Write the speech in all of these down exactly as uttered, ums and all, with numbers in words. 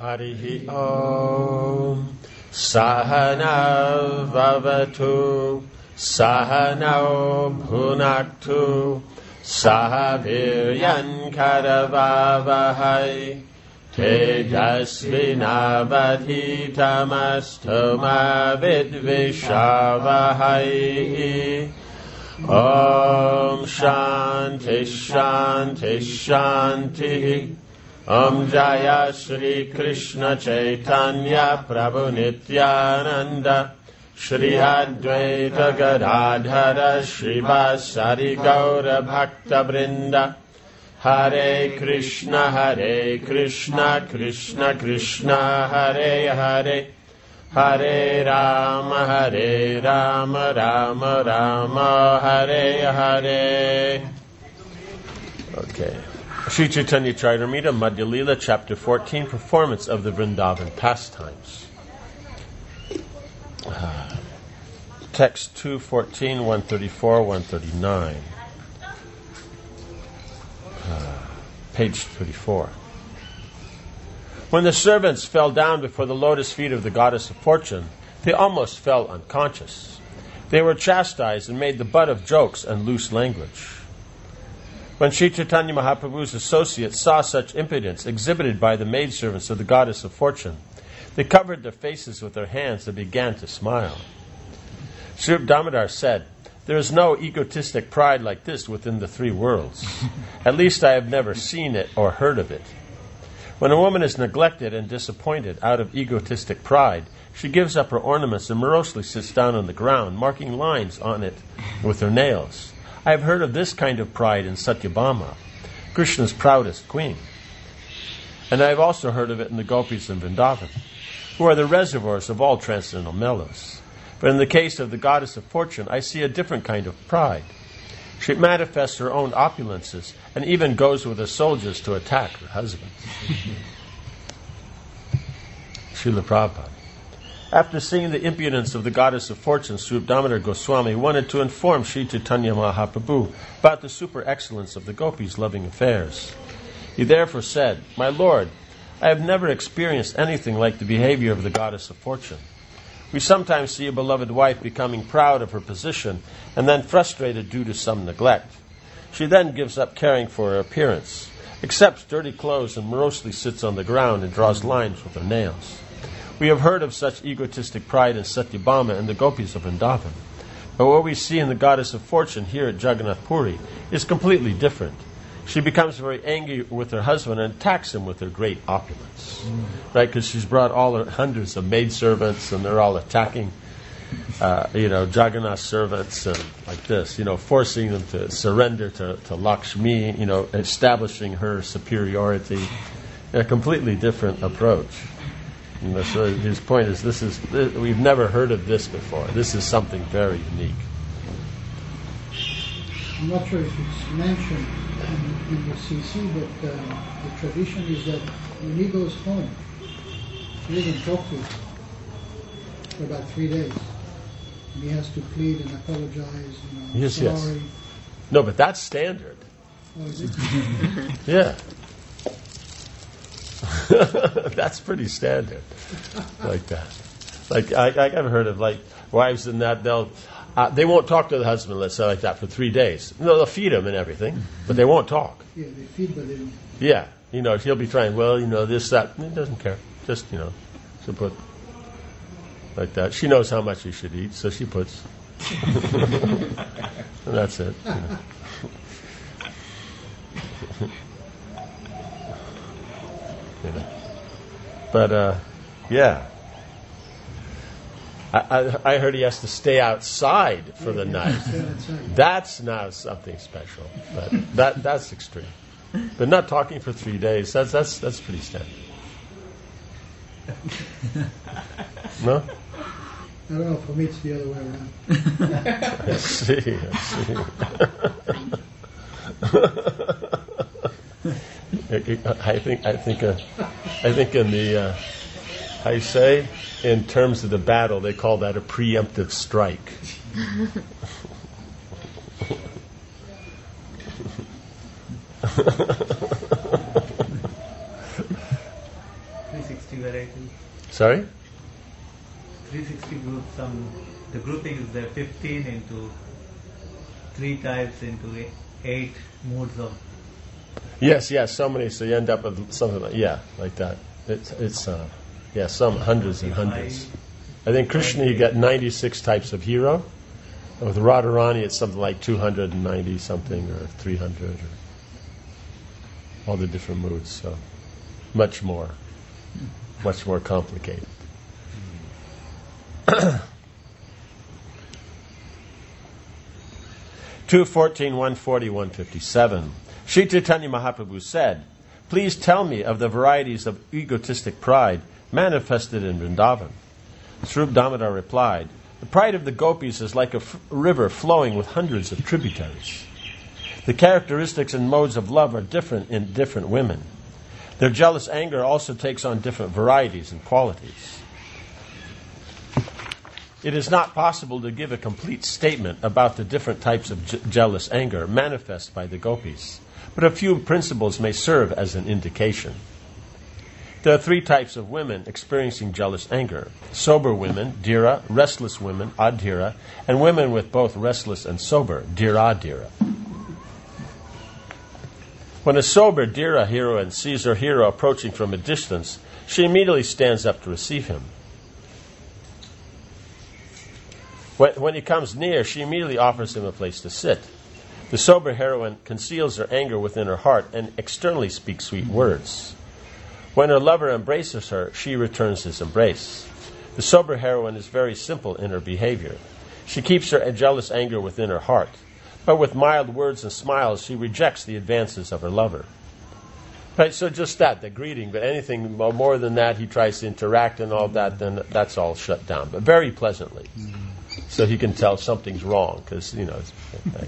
Harihi Om Sahana Vavatu Sahana Bhunaktu Sahaviryan Karavavahai Tejasvinavadhitamastu ma vidvishavahai. Om Shanti Shanti Shanti. Om Jaya Shri Krishna Chaitanya Prabhu Nityananda Shri Advaita Gadadhara Shrivasari Gaura Bhakta Vrinda. Hare Krishna Hare Krishna Krishna Krishna Hare Hare Hare Rama Hare Rama Rama Rama Hare Hare. Okay. Sri Chaitanya Charitamrita, Madhya Lila, Chapter fourteen, Performance of the Vrindavan Pastimes. Uh, text two fourteen, one thirty-four, one thirty-nine. Uh, page thirty-four. When the servants fell down before the lotus feet of the goddess of fortune, they almost fell unconscious. They were chastised and made the butt of jokes and loose language. When Sri Chaitanya Mahaprabhu's associates saw such impudence exhibited by the maidservants of the goddess of fortune, they covered their faces with their hands and began to smile. Sri Damodar said, "There is no egotistic pride like this within the three worlds. At least I have never seen it or heard of it. When a woman is neglected and disappointed out of egotistic pride, she gives up her ornaments and morosely sits down on the ground, marking lines on it with her nails. I have heard of this kind of pride in Satyabhama, Krishna's proudest queen. And I have also heard of it in the gopis in Vrindavan, who are the reservoirs of all transcendental mellows. But in the case of the goddess of fortune, I see a different kind of pride. She manifests her own opulences and even goes with her soldiers to attack her husband." Srila Prabhupada. After seeing the impudence of the goddess of fortune, Swarup Damodar Goswami wanted to inform Sri Chaitanya Mahaprabhu about the super excellence of the gopis' loving affairs. He therefore said, "My Lord, I have never experienced anything like the behavior of the goddess of fortune. We sometimes see a beloved wife becoming proud of her position and then frustrated due to some neglect. She then gives up caring for her appearance, accepts dirty clothes and morosely sits on the ground and draws lines with her nails. We have heard of such egotistic pride in Satyabhama and the gopis of Vrindavan. But what we see in the goddess of fortune here at Jagannath Puri is completely different. She becomes very angry with her husband and attacks him with her great opulence." Mm. Right, because she's brought all her hundreds of maidservants and they're all attacking, uh, you know, Jagannath's servants and like this, you know, forcing them to surrender to, to Lakshmi, you know, establishing her superiority. A completely different approach. You know, so his point is, this is this, we've never heard of this before. This is something very unique. I'm not sure if it's mentioned in, in the C C, but uh, the tradition is that when he goes home, he doesn't talk to him for about three days. And he has to plead and apologize. You know, yes, sorry. yes. No, but that's standard. Oh, is it? Yeah. That's pretty standard, like that. Like I, I've heard of like wives and that they'll uh, they won't talk to the husband, let's say like that, for three days. No, they'll feed him and everything, but they won't talk. Yeah, they feed, but they don't. Yeah, you know, he'll be trying. Well, you know, this that. He doesn't care. Just you know, she'll put like that. She knows how much he should eat, so she puts. And that's it. You know. You know. But uh, yeah, I, I, I heard he has to stay outside for the night. That's now something special, but that that's extreme. But not talking for three days, that's that's that's pretty standard. No? I don't know, for me it's the other way around. I see, I see. I think I think uh, I think in the uh, I say in terms of the battle they call that a preemptive strike. three sixteen sixty varieties. Sorry? three sixty groups, some, the grouping is there fifteen into three types into eight, eight moods of. Yes, yes, so many, so you end up with something like, yeah, like that. It's, it's uh, yeah, some hundreds and hundreds. I think Krishna, you get ninety-six types of hero. And with Radharani, it's something like two hundred ninety something or three hundred, or all the different moods, so much more, much more complicated. two fourteen, one forty, one fifty-seven. Sri Chaitanya Mahaprabhu said, "Please tell me of the varieties of egotistic pride manifested in Vrindavan." Swarup Damodar replied, "The pride of the gopis is like a f- river flowing with hundreds of tributaries. The characteristics and modes of love are different in different women. Their jealous anger also takes on different varieties and qualities. It is not possible to give a complete statement about the different types of je- jealous anger manifest by the gopis, but a few principles may serve as an indication. There are three types of women experiencing jealous anger: sober women, dhira; restless women, adhira; and women with both restless and sober, dhiradhira. When a sober dhira heroine sees her hero approaching from a distance, she immediately stands up to receive him. When, when he comes near, she immediately offers him a place to sit. The sober heroine conceals her anger within her heart and externally speaks sweet words. When her lover embraces her, she returns his embrace. The sober heroine is very simple in her behavior. She keeps her jealous anger within her heart, but with mild words and smiles, she rejects the advances of her lover. Right, so just that, the greeting, but anything more than that, he tries to interact and all that, then that's all shut down, but very pleasantly. So he can tell something's wrong, because, you know, it's, okay.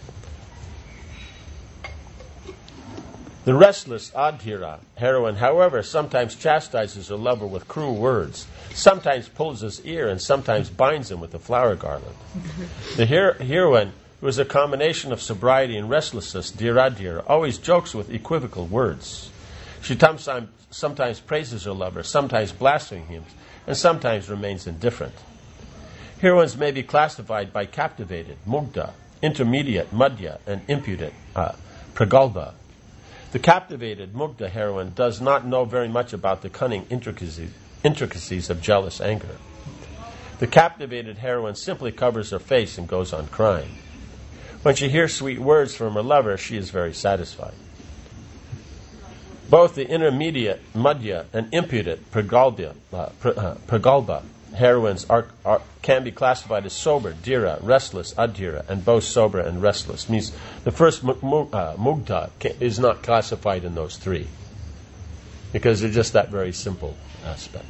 The restless adhira heroine, however, sometimes chastises her lover with cruel words, sometimes pulls his ear, and sometimes binds him with a flower garland. The her- heroine, who is a combination of sobriety and restlessness, dhiradhira, always jokes with equivocal words. She sometimes, sometimes praises her lover, sometimes blasphemes him, and sometimes remains indifferent. Heroines may be classified by captivated, mugdha, intermediate, madhya, and impudent, uh, pragalbha. The captivated mugdha heroine does not know very much about the cunning intricacies, intricacies of jealous anger. The captivated heroine simply covers her face and goes on crying. When she hears sweet words from her lover, she is very satisfied. Both the intermediate, madhya, and impudent, pragalbha, uh, pra, uh, pragalbha heroines are, are, can be classified as sober, dhira, restless, adhira, and both sober and restless. Means the first mu- mu- uh, mugdha ca- is not classified in those three, because they're just that very simple aspect.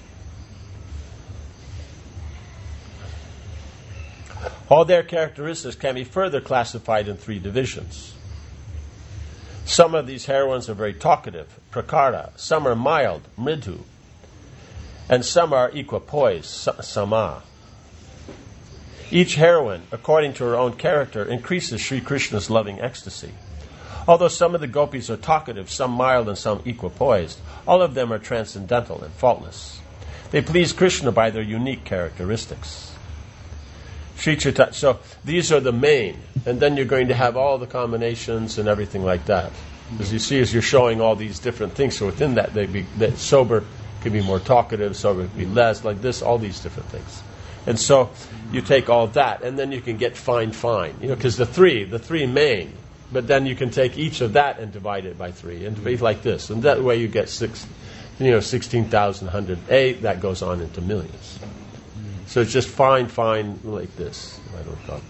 All their characteristics can be further classified in three divisions. Some of these heroines are very talkative, prakara. Some are mild, mridhu. And some are equipoised, sama. Each heroine, according to her own character, increases Sri Krishna's loving ecstasy. Although some of the gopis are talkative, some mild, and some equipoised, all of them are transcendental and faultless. They please Krishna by their unique characteristics. Sri Chaitanya, so these are the main, and then you're going to have all the combinations and everything like that. As you see, as you're showing all these different things, so within that, they be that sober could be more talkative, sober could be less, like this, all these different things. And so you take all that, and then you can get fine, fine, you know, because the three, the three main, but then you can take each of that and divide it by three, and be like this, and that way you get six, you know, sixteen thousand one hundred eight. That goes on into millions. So it's just fine, fine, like this. I don't know.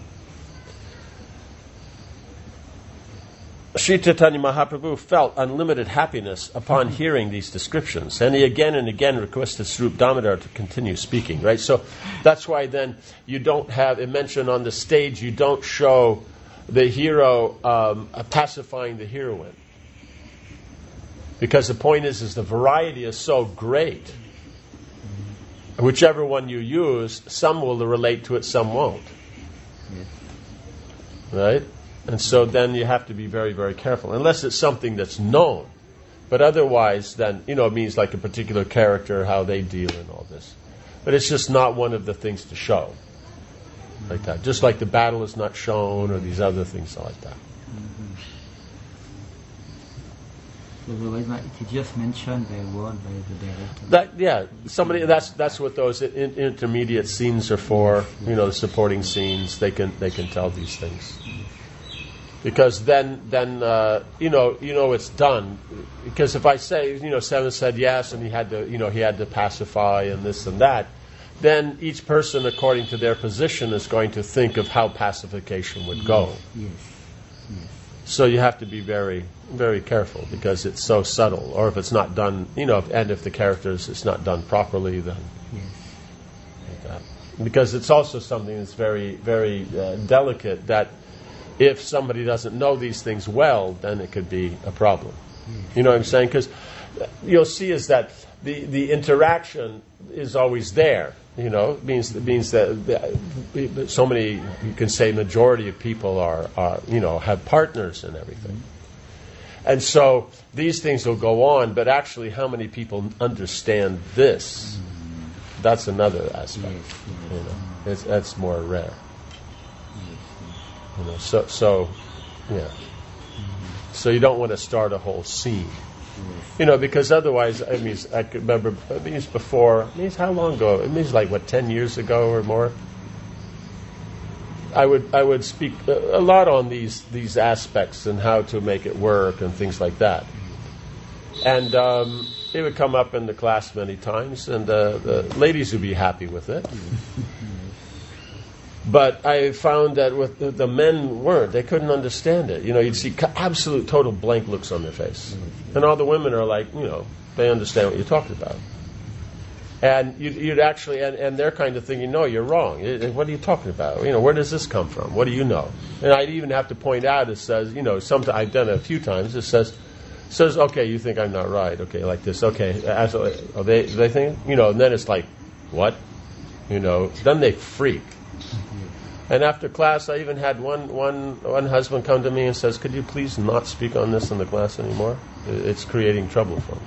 Sri Chaitanya Mahaprabhu felt unlimited happiness upon hearing these descriptions, and he again and again requested Swarup Damodar to continue speaking, right? So that's why then you don't have, it mentioned on the stage, you don't show the hero um, pacifying the heroine. Because the point is, is the variety is so great. Whichever one you use, some will relate to it, some won't. Right? And so then you have to be very, very careful. Unless it's something that's known. But otherwise, then, you know, it means like a particular character, how they deal in all this. But it's just not one of the things to show. Like that. Just like the battle is not shown, or these other things like that. So like he just mentioned the word by the director. That yeah, somebody that's that's what those in, intermediate scenes are for. You know, the supporting scenes. They can they can tell these things. Because then then uh, you know you know it's done. Because if I say you know Seven said yes and he had to you know he had to pacify and this and that, then each person according to their position is going to think of how pacification would go. Yes. Yes. So you have to be very, very careful because it's so subtle. Or if it's not done, you know, and if the characters, it's not done properly, then... Yes. Like that. Because it's also something that's very, very uh, delicate, that if somebody doesn't know these things well, then it could be a problem. Yes. You know what I'm saying? Because you'll see is that the, the interaction is always there. You know, it means it means that the, so many, you can say, majority of people are, are you know have partners and everything, mm-hmm. and so these things will go on. But actually, how many people understand this? Mm-hmm. That's another aspect. Yes, yes. You know, it's, that's more rare. Yes, yes. You know, so so yeah. Mm-hmm. So you don't want to start a whole scene. You know, because otherwise, I mean, I could remember, it means before, it means how long ago? It means like, what, ten years ago or more? I would I would speak a, a lot on these, these aspects and how to make it work and things like that. And um, it would come up in the class many times, and uh, the ladies would be happy with it. But I found that with the, the men weren't. They couldn't understand it. You know, you'd see absolute, total blank looks on their face. And all the women are like, you know, they understand what you're talking about. And you'd, you'd actually, and, and they're kind of thinking, no, you're wrong. What are you talking about? You know, where does this come from? What do you know? And I'd even have to point out, it says, you know, sometimes I've done it a few times, it says, says, okay, you think I'm not right. Okay, like this. Okay, as, are they, they think, you know, and then it's like, what? You know, then they freak. And after class, I even had one, one, one husband come to me and says, could you please not speak on this in the class anymore? It's creating trouble for me.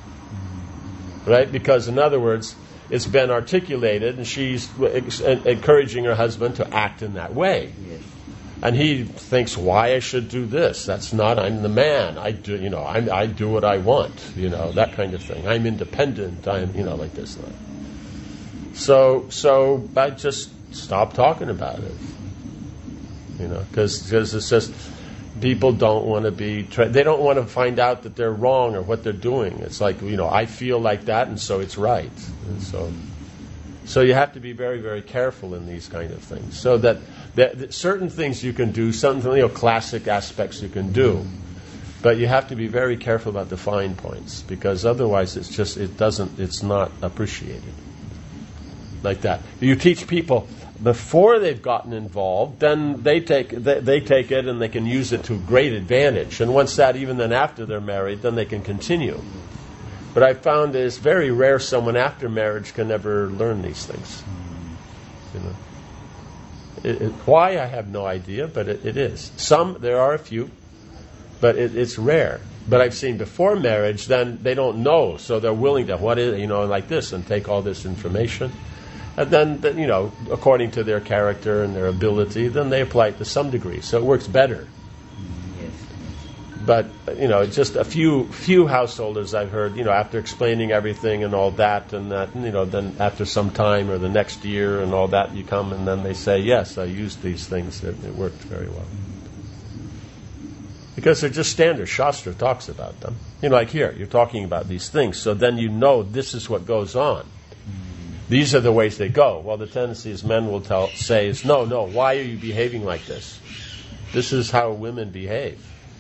Right? Because, in other words, it's been articulated, and she's ex- encouraging her husband to act in that way. Yes. And he thinks, why I should do this? That's not, I'm the man. I do, you know, I, I do what I want, you know, that kind of thing. I'm independent. I'm, you know, like this. So, so I just stop talking about it, you know, because it's just people don't want to be tra- they don't want to find out that they're wrong or what they're doing. It's like, you know, I feel like that, and so it's right. And so so you have to be very, very careful in these kind of things, so that, that, that certain things you can do, some, you know, classic aspects you can do, but you have to be very careful about the fine points, because otherwise it's just it doesn't it's not appreciated like that. You teach people before they've gotten involved, then they take they, they take it and they can use it to great advantage. And once that, even then after they're married, then they can continue. But I found it's very rare someone after marriage can ever learn these things. You know, it, it, why I have no idea, but it, it is. Some there are a few, but it, it's rare. But I've seen before marriage, then they don't know, so they're willing to what is you know like this and take all this information. And then, then, you know, according to their character and their ability, then they apply it to some degree. So it works better. Yes. But, you know, just a few few householders I've heard, you know, after explaining everything and all that, and that, you know, then after some time or the next year and all that, you come and then they say, yes, I used these things. It, it worked very well. Because they're just standard. Shastra talks about them. You know, like here, you're talking about these things. So then you know this is what goes on. These are the ways they go. Well, the tendency is men will tell, say is, no, no, why are you behaving like this? This is how women behave.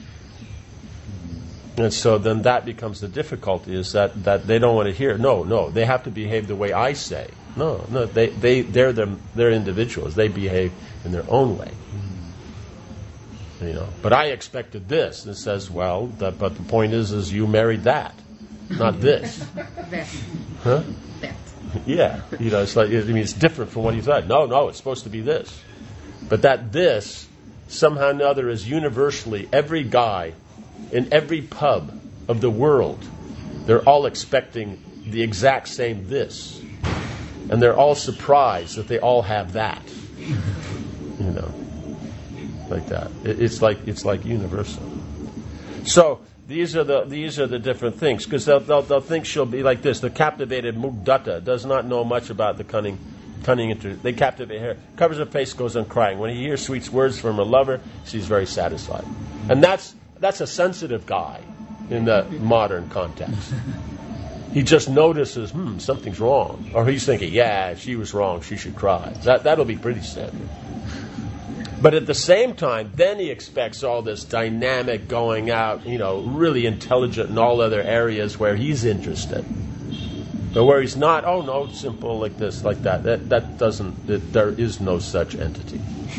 And so then that becomes the difficulty, is that, that they don't want to hear, no, no, they have to behave the way I say. No, no, they, they, they're, them, they're individuals. They behave in their own way. You know, but I expected this. And it says, well, the, but the point is, is you married that, not this. That. Huh? That. Yeah, you know, it's like, I mean, it's different from what you thought. No, no, it's supposed to be this. But that this, somehow or another, is universally, every guy in every pub of the world, they're all expecting the exact same this. And they're all surprised that they all have that. You know, like that. It, it's like it's like universal. So these are the these are the different things, because they'll, they'll they'll think she'll be like this. The captivated Mugdata does not know much about the cunning cunning inter- They captivate her, covers her face, goes on crying. When he hears sweet words from her lover, she's very satisfied. And that's that's a sensitive guy in the modern context. He just notices, hmm, something's wrong. Or he's thinking, yeah, she was wrong, she should cry. That, that'll be pretty standard. But at the same time, then he expects all this dynamic going out, you know, really intelligent in all other areas where he's interested. But where he's not, oh no, simple like this, like that. That, that doesn't, that, there is no such entity.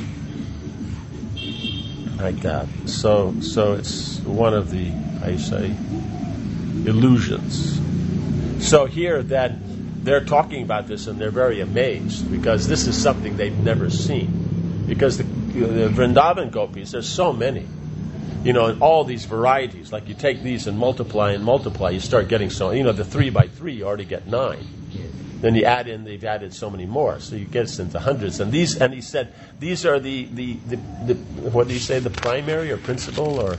Like that. So, so it's one of the, I say, illusions. So here then, they're talking about this and they're very amazed because this is something they've never seen. Because the, the Vrindavan gopis, there's so many. You know, and all these varieties. Like you take these and multiply and multiply, you start getting so, you know, the three by three, you already get nine. Then you add in, they've added so many more. So you get into hundreds. And these, and he said, these are the, the, the, the what do you say, the primary or principal or...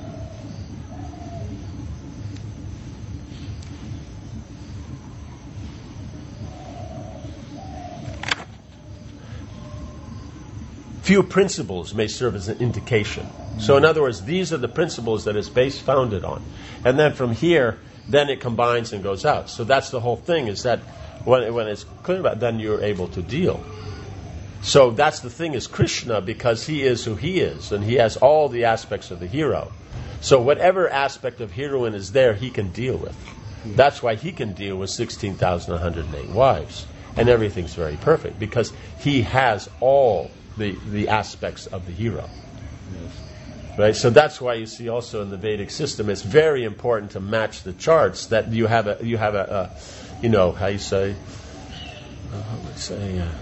Few principles may serve as an indication. So in other words, these are the principles that it's based, founded on. And then from here, then it combines and goes out. So that's the whole thing, is that when, when it's clear about it, then you're able to deal. So that's the thing, is Krishna, because he is who he is, and he has all the aspects of the hero. So whatever aspect of heroine is there, he can deal with. That's why he can deal with sixteen thousand one hundred eight wives. And everything's very perfect, because he has all the, the aspects of the hero. Yes. Right? So that's why you see also in the Vedic system, it's very important to match the charts, that you have a, you have a, a you know, how you say, uh, let's say, uh,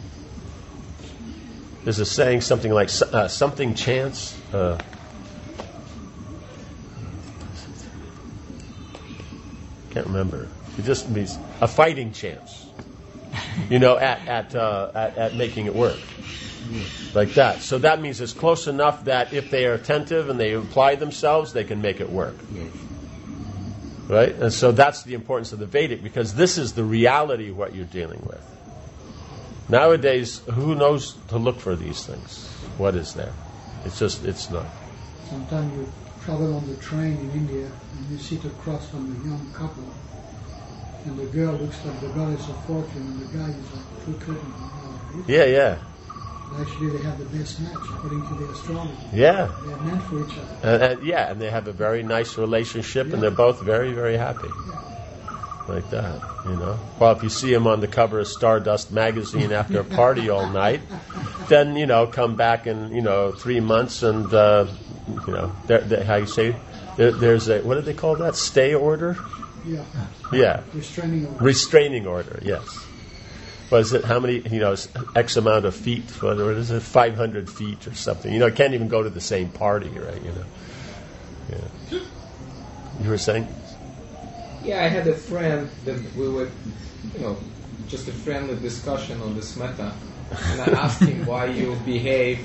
there's a saying, something like, uh, something chance, uh, can't remember. It just means a fighting chance, you know, at at, uh, at at making it work, like that. So that means it's close enough that if they are attentive and they apply themselves, they can make it work. Yes. Right? And so that's the importance of the Vedic, because this is the reality of what you're dealing with. Nowadays, who knows to look for these things? What is there? It's just, it's not. Sometimes you travel on the train in India and you sit across from a young couple, and the girl looks like the goddess of fortune and the guy is like full curtain. Yeah, yeah. Actually, they have the best match according to the astrology. Yeah. They're meant for each other. And, and, yeah, and they have a very nice relationship, yeah. And they're both very, very happy. Yeah. Like that, you know. Well, if you see them on the cover of Stardust magazine after a party all night, then, you know, come back in, you know, three months and, uh, you know, they're, they're, how you say, there, there's a, what do they call that? Stay order? Yeah. Yeah. Restraining order. Restraining order, yes. Was it how many, you know, X amount of feet, what is it, five hundred feet or something? You know, can't even go to the same party, right, you know. Yeah. You were saying? Yeah, I had a friend that we were, you know, just a friendly discussion on this matter, and I asked him why you behave,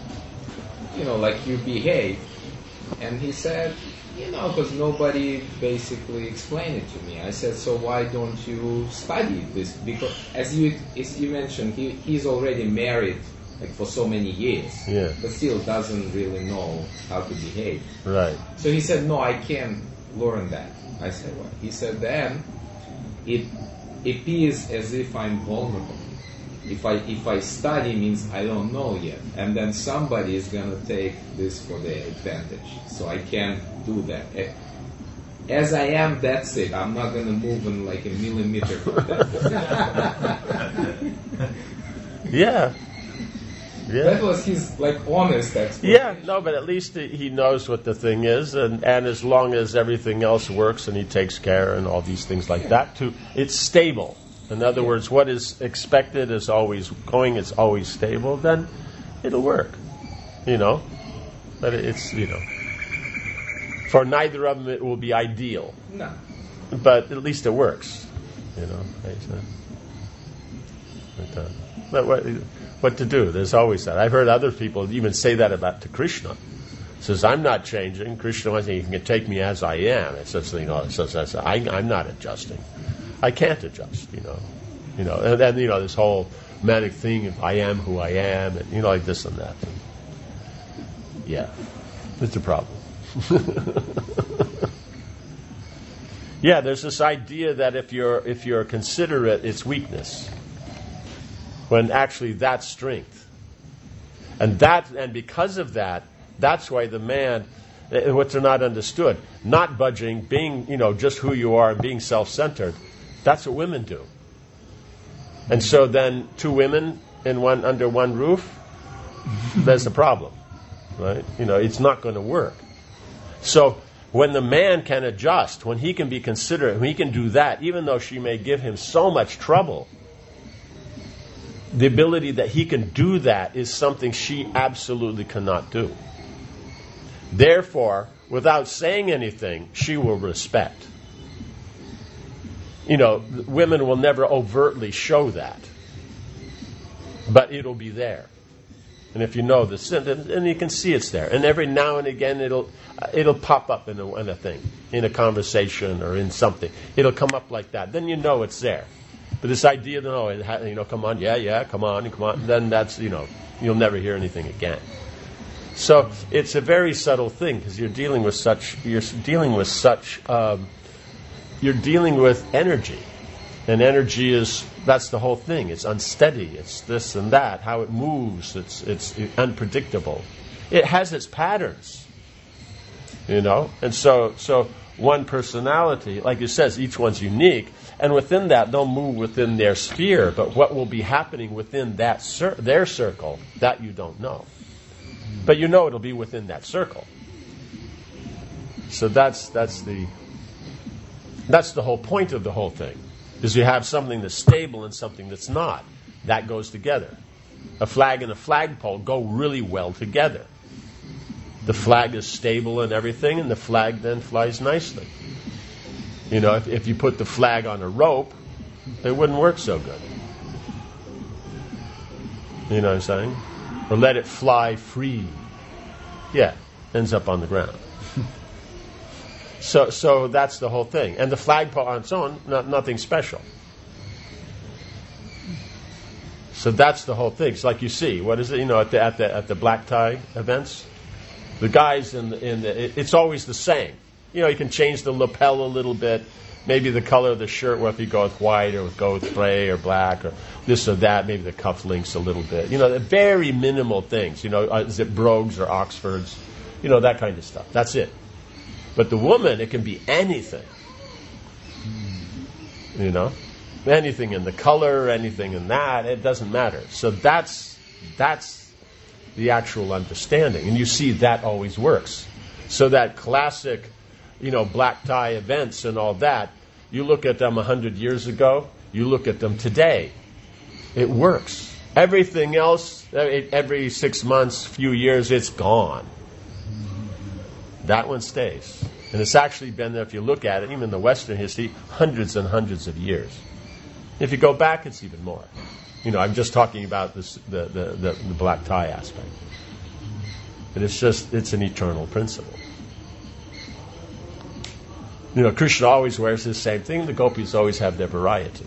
you know, like you behave, and he said, you know, because nobody basically explained it to me. I said, so why don't you study this? Because as you as you mentioned, he he's already married like for so many years, yeah, but still doesn't really know how to behave. Right. So he said, no, I can't learn that. I said, what? He said, then it appears as if I'm vulnerable. If I if I study means I don't know yet, and then somebody is gonna take this for their advantage. So I can't do that. As I am, that's it. I'm not gonna move in like a millimeter from that. Yeah. Yeah. That was his like honest explanation. Yeah, no, but at least he knows what the thing is, and, and as long as everything else works and he takes care and all these things like that too, it's stable. In other words, what is expected is always going, it's always stable, then it'll work, you know. But it's, you know. For neither of them it will be ideal. No. But at least it works. You know. But, uh, but what, what to do? There's always that. I've heard other people even say that about to Krishna. Says, I'm not changing. Krishna wants you can take me as I am. It says, you know, it says, it says I, I'm not adjusting. I can't adjust, you know. You know, and then, you know, this whole manic thing of I am who I am, and, you know, like this and that. Yeah, it's a problem. Yeah, there's this idea that if you're if you're considerate, it's weakness, when actually that's strength. And that, and because of that, that's why the man, what's not understood, not budging, being, you know, just who you are and being self-centered, that's what women do. And so then two women in one under one roof, there's a problem, right? You know, it's not going to work. So when the man can adjust, when he can be considerate, when he can do that, even though she may give him so much trouble, the ability that he can do that is something she absolutely cannot do. Therefore, without saying anything, she will respect. You know, women will never overtly show that, but it'll be there. And if you know the sin, and you can see it's there. And every now and again, it'll it'll pop up in a, in a thing, in a conversation or in something. It'll come up like that. Then you know it's there. But this idea that, oh, it ha- you know, come on, yeah, yeah, come on, come on, then that's, you know, you'll never hear anything again. So it's a very subtle thing because you're dealing with such, you're dealing with such, um, you're dealing with energy. And energy is, that's the whole thing. It's unsteady. It's this and that. How it moves. It's it's unpredictable. It has its patterns. You know? And so so one personality, like it says, each one's unique. And within that, they'll move within their sphere. But what will be happening within that cir- their circle, that you don't know. But you know it'll be within that circle. So that's that's the that's the whole point of the whole thing. Is you have something that's stable and something that's not. That goes together. A flag and a flagpole go really well together. The flag is stable and everything, and the flag then flies nicely. You know, if, if you put the flag on a rope, it wouldn't work so good. You know what I'm saying? Or let it fly free. Yeah, ends up on the ground. So so that's the whole thing. And the flagpole on its own, not, nothing special. So that's the whole thing. It's like you see, what is it, you know, at the at the at the black tie events? The guys in the, in the it, it's always the same. You know, you can change the lapel a little bit, maybe the color of the shirt, whether you go with white or go with gray or black or this or that, maybe the cufflinks a little bit. You know, very minimal things. You know, uh, is it brogues or Oxfords? You know, that kind of stuff. That's it. But the woman, it can be anything. You know? Anything in the color, anything in that, it doesn't matter. So that's that's the actual understanding. And you see that always works. So that classic, you know, black tie events and all that, you look at them a hundred years ago, you look at them today. It works. Everything else, every six months, few years, it's gone. That one stays. And it's actually been there, if you look at it, even in the Western history, hundreds and hundreds of years. If you go back, it's even more. You know, I'm just talking about this, the, the, the, the black tie aspect. But it's just, it's an eternal principle. You know, Krishna always wears the same thing. The gopis always have their variety.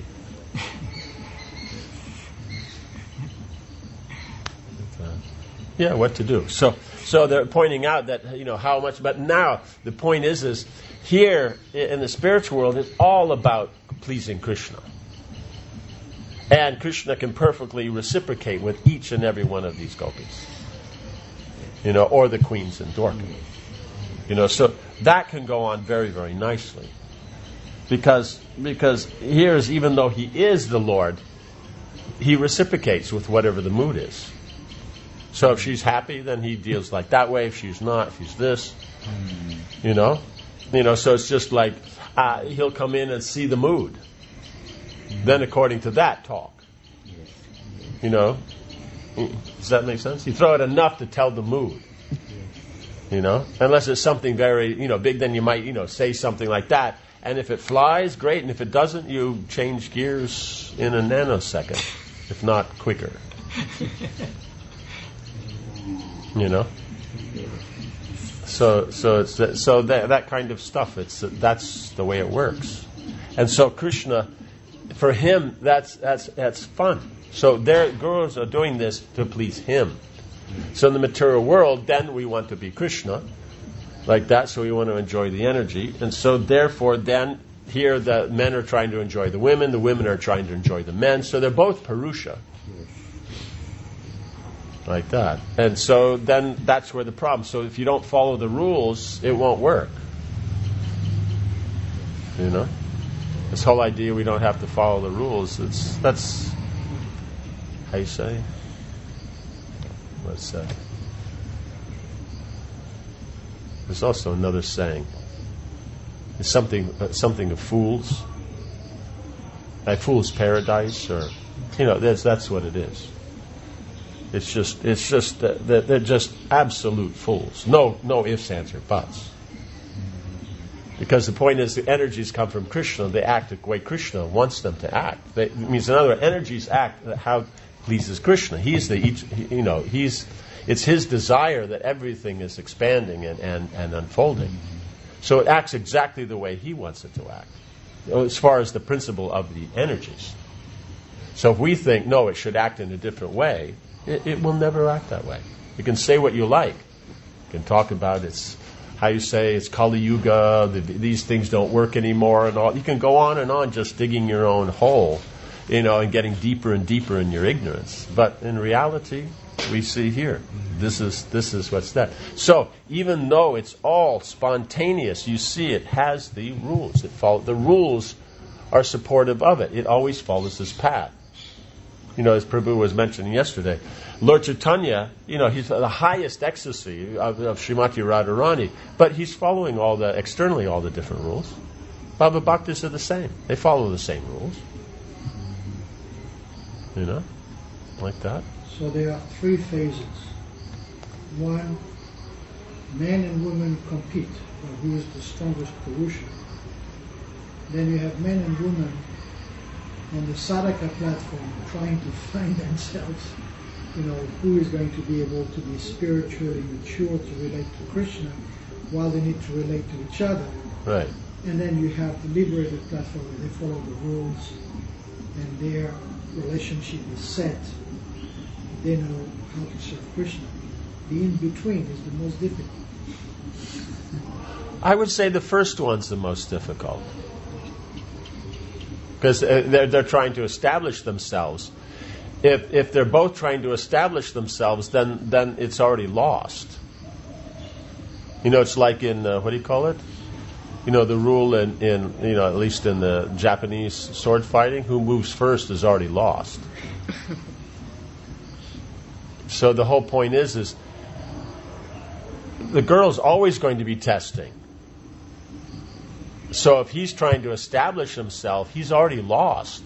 But, uh, yeah, what to do? So... So they're pointing out that, you know, how much, but now the point is, is here in the spiritual world, it's all about pleasing Krishna. And Krishna can perfectly reciprocate with each and every one of these gopis. You know, or the queens in Dwarka. You know, so that can go on very, very nicely. Because, because here's, even though he is the Lord, he reciprocates with whatever the mood is. So if she's happy, then he deals like that way. If she's not, if he's this, you know, you know. So it's just like uh, he'll come in and see the mood. Then, according to that, talk. You know, does that make sense? You throw it enough to tell the mood. You know, unless it's something very, you know, big, then you might, you know, say something like that. And if it flies, great. And if it doesn't, you change gears in a nanosecond, if not quicker. You know. So, so it's that, so that that kind of stuff. It's that's the way it works. And so Krishna, for him, that's that's that's fun. So their gurus are doing this to please him. So in the material world, then we want to be Krishna, like that, so we want to enjoy the energy. And so therefore, then, here the men are trying to enjoy the women, the women are trying to enjoy the men, so they're both Purusha. Like that. And so then that's where the problem. So if you don't follow the rules, it won't work. You know? This whole idea we don't have to follow the rules, it's that's how you say? What's that? There's also another saying. It's something uh, something of fools. A fool's paradise, or you know, that's that's what it is. It's just it's just that uh, they're just absolute fools. No no ifs, ands, or buts. Because the point is, the energies come from Krishna. They act the way Krishna wants them to act. They, it means, in other words, energies act how pleases Krishna. He's the, you know, he's, it's his desire that everything is expanding and, and, and unfolding. So it acts exactly the way he wants it to act, as far as the principle of the energies. So if we think, no, it should act in a different way, it, it will never act that way. You can say what you like. You can talk about it's, how you say, it's Kali Yuga, the, these things don't work anymore, and all. You can go on and on just digging your own hole, you know, and getting deeper and deeper in your ignorance. But in reality, we see here, this is this is what's that. So even though it's all spontaneous, you see it has the rules. It follow, the rules are supportive of it. It always follows this path. You know, as Prabhu was mentioning yesterday, Lord Chaitanya, you know, he's the highest ecstasy of, of Srimati Radharani, but he's following all the, externally all the different rules. Bhava Bhaktas are the same. They follow the same rules. You know, like that. So there are three phases. One, men and women compete for who is the strongest Purusha. Then you have men and women on the sadhaka platform trying to find themselves, you know, who is going to be able to be spiritually mature to relate to Krishna while they need to relate to each other. Right. And then you have the liberated platform where they follow the rules and their relationship is set. They know how to serve Krishna. The in-between is the most difficult. I would say the first one's the most difficult. Because they're, they're trying to establish themselves. If if they're both trying to establish themselves, then then it's already lost. You know, it's like in, uh, what do you call it? You know, the rule in, in, you know, at least in the Japanese sword fighting, who moves first is already lost. So the whole point is, is the girl's always going to be testing. So if he's trying to establish himself, he's already lost.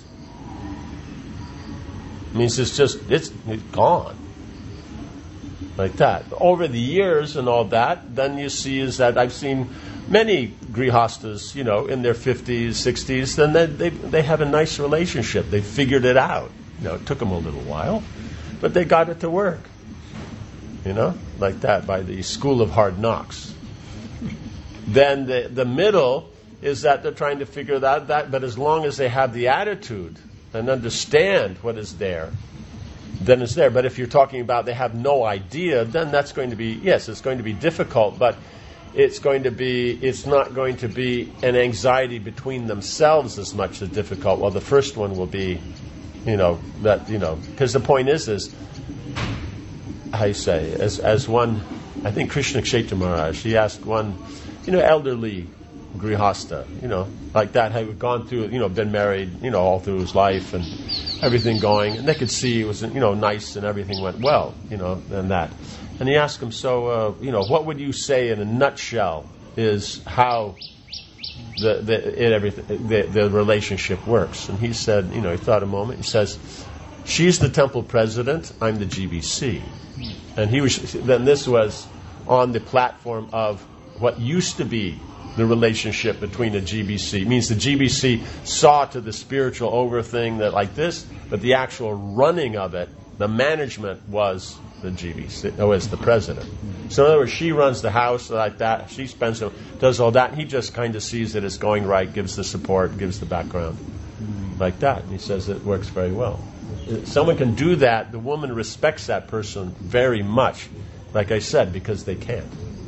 It means it's just, it's, it's gone. Like that. Over the years and all that, then you see is that I've seen many grihastas, you know, in their fifties, sixties, then they, they, they have a nice relationship. They figured it out. You know, it took them a little while, but they got it to work. You know, like that, by the school of hard knocks. Then the, the middle is that they're trying to figure that, that, but as long as they have the attitude and understand what is there, then it's there. But if you're talking about they have no idea, then that's going to be, yes, it's going to be difficult, but it's going to be, it's not going to be an anxiety between themselves as much as difficult. Well, the first one will be, you know, that, you know, because the point is, is, how you say, as as one, I think Krishna Kshetra Maharaj, he asked one, you know, elderly grihasta, you know, like that, had gone through, you know, been married, you know, all through his life and everything going, and they could see it was, you know, nice and everything went well, you know, and that. And he asked him, so, uh, you know, what would you say in a nutshell is how the the it, everything the, the relationship works? And he said, you know, he thought a moment. He says, she's the temple president, I'm the G B C. And he was then this was on the platform of what used to be the relationship between the G B C. It means the G B C saw to the spiritual over thing that like this, but the actual running of it, the management was the G B C, was the president. So in other words, she runs the house like that. She spends, does all that. And he just kind of sees that it's going right, gives the support, gives the background, like that. And he says it works very well. If someone can do that, the woman respects that person very much, like I said, because they can't.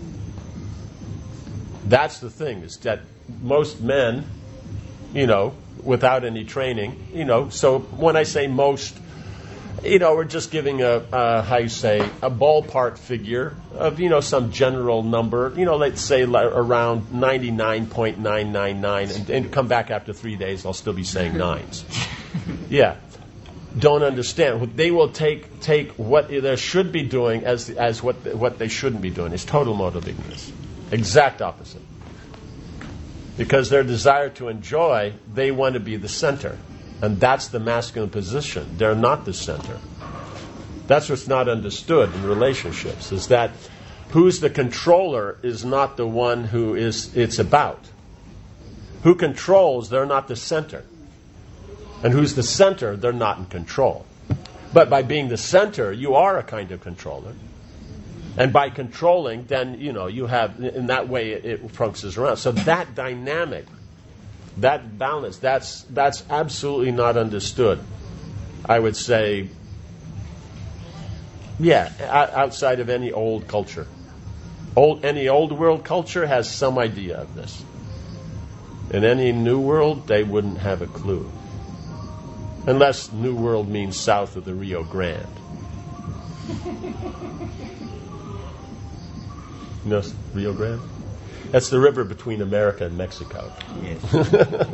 That's the thing, is that most men, you know, without any training, you know, so when I say most, you know, we're just giving a, a, how you say, a ballpark figure of, you know, some general number, you know, let's say around ninety-nine point nine nine nine, and, and come back after three days, I'll still be saying nines. Yeah. Don't understand. They will take take what they should be doing as as what what they shouldn't be doing. It's total motive ignorance. Exact opposite. Because their desire to enjoy, they want to be the center. And that's the masculine position. They're not the center. That's what's not understood in relationships, is that who's the controller is not the one who is it's about. Who controls, they're not the center. And who's the center, they're not in control. But by being the center, you are a kind of controller. And by controlling, then, you know, you have, in that way, it, it functions around. So that dynamic, that balance, that's that's absolutely not understood. I would say, yeah, outside of any old culture. Old, any old world culture has some idea of this. In any new world, they wouldn't have a clue. Unless new world means south of the Rio Grande. You know Rio Grande? That's the river between America and Mexico. Yes.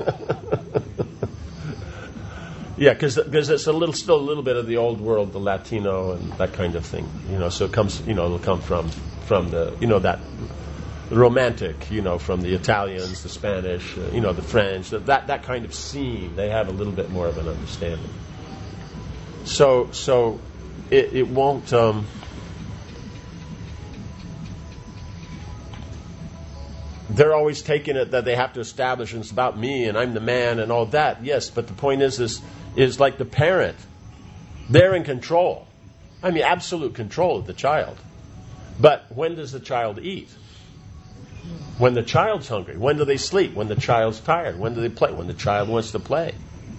Yeah, because it's a little, still a little bit of the old world, the Latino and that kind of thing. You know, so it comes, you know, it'll come from from the, you know, that romantic, you know, from the Italians, the Spanish, uh, you know, the French, that that kind of scene. They have a little bit more of an understanding. So, so it, it won't. Um, They're always taking it that they have to establish, and it's about me, and I'm the man, and all that. Yes, but the point is, is, is like the parent. They're in control. I mean, absolute control of the child. But when does the child eat? When the child's hungry. When do they sleep? When the child's tired. When do they play? When the child wants to play.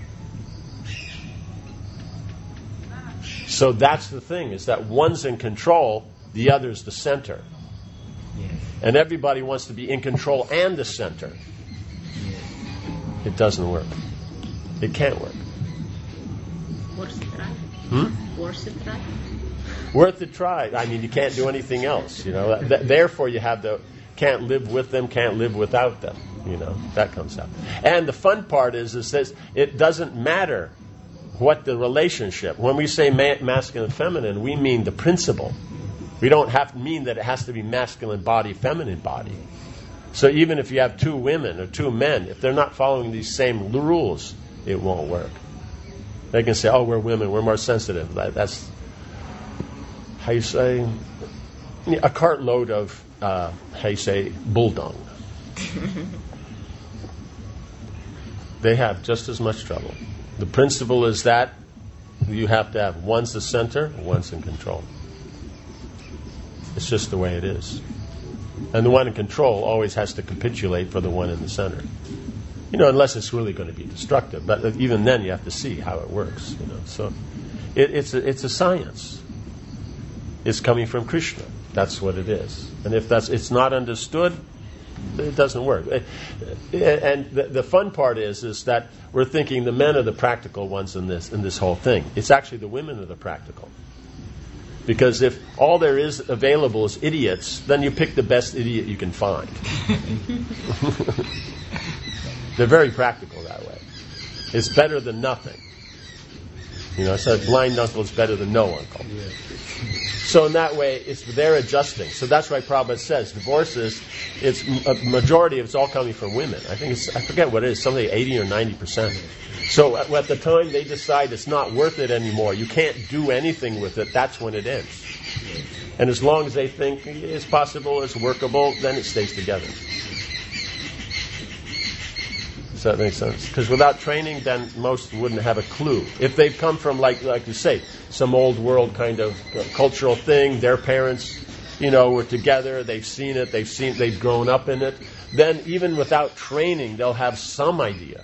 So that's the thing, is that one's in control, the other's the center. And everybody wants to be in control and the center. It doesn't work. It can't work. Worth a try. Hmm? Worth a try. Worth a try. I mean, you can't do anything else. You know. Th- therefore, you have the can't live with them, can't live without them. You know, that comes out. And the fun part is, is this: it doesn't matter what the relationship. When we say ma- masculine and feminine, we mean the principle. We don't have to mean that it has to be masculine body, feminine body. So even if you have two women or two men, if they're not following these same rules, it won't work. They can say, oh, we're women, we're more sensitive. That's, how you say, a cartload of, uh, how you say, bulldog. They have just as much trouble. The principle is that you have to have one's the center, one's in control. It's just the way it is. And the one in control always has to capitulate for the one in the center. You know, unless it's really going to be destructive. But even then you have to see how it works. You know, so it, it's, a, it's a science. It's coming from Krishna. That's what it is. And if that's it's not understood, it doesn't work. And the, the fun part is is that we're thinking the men are the practical ones in this in this whole thing. It's actually the women are the practical. Because if all there is available is idiots, then you pick the best idiot you can find. They're very practical that way. It's better than nothing. You know, so blind uncle is better than no uncle. Yeah. So in that way, it's they're adjusting. So that's why Prabhupada says divorces, it's a majority of it's all coming from women. I think it's I forget what it is, something like eighty or ninety percent. So at, at the time they decide it's not worth it anymore, you can't do anything with it, that's when it ends. And as long as they think it's possible, it's workable, then it stays together. Does that make sense? Because without training, then most wouldn't have a clue. If they've come from, like like you say, some old world kind of uh, cultural thing, their parents, you know, were together, they've seen it, they've seen, they've grown up in it, then even without training, they'll have some idea.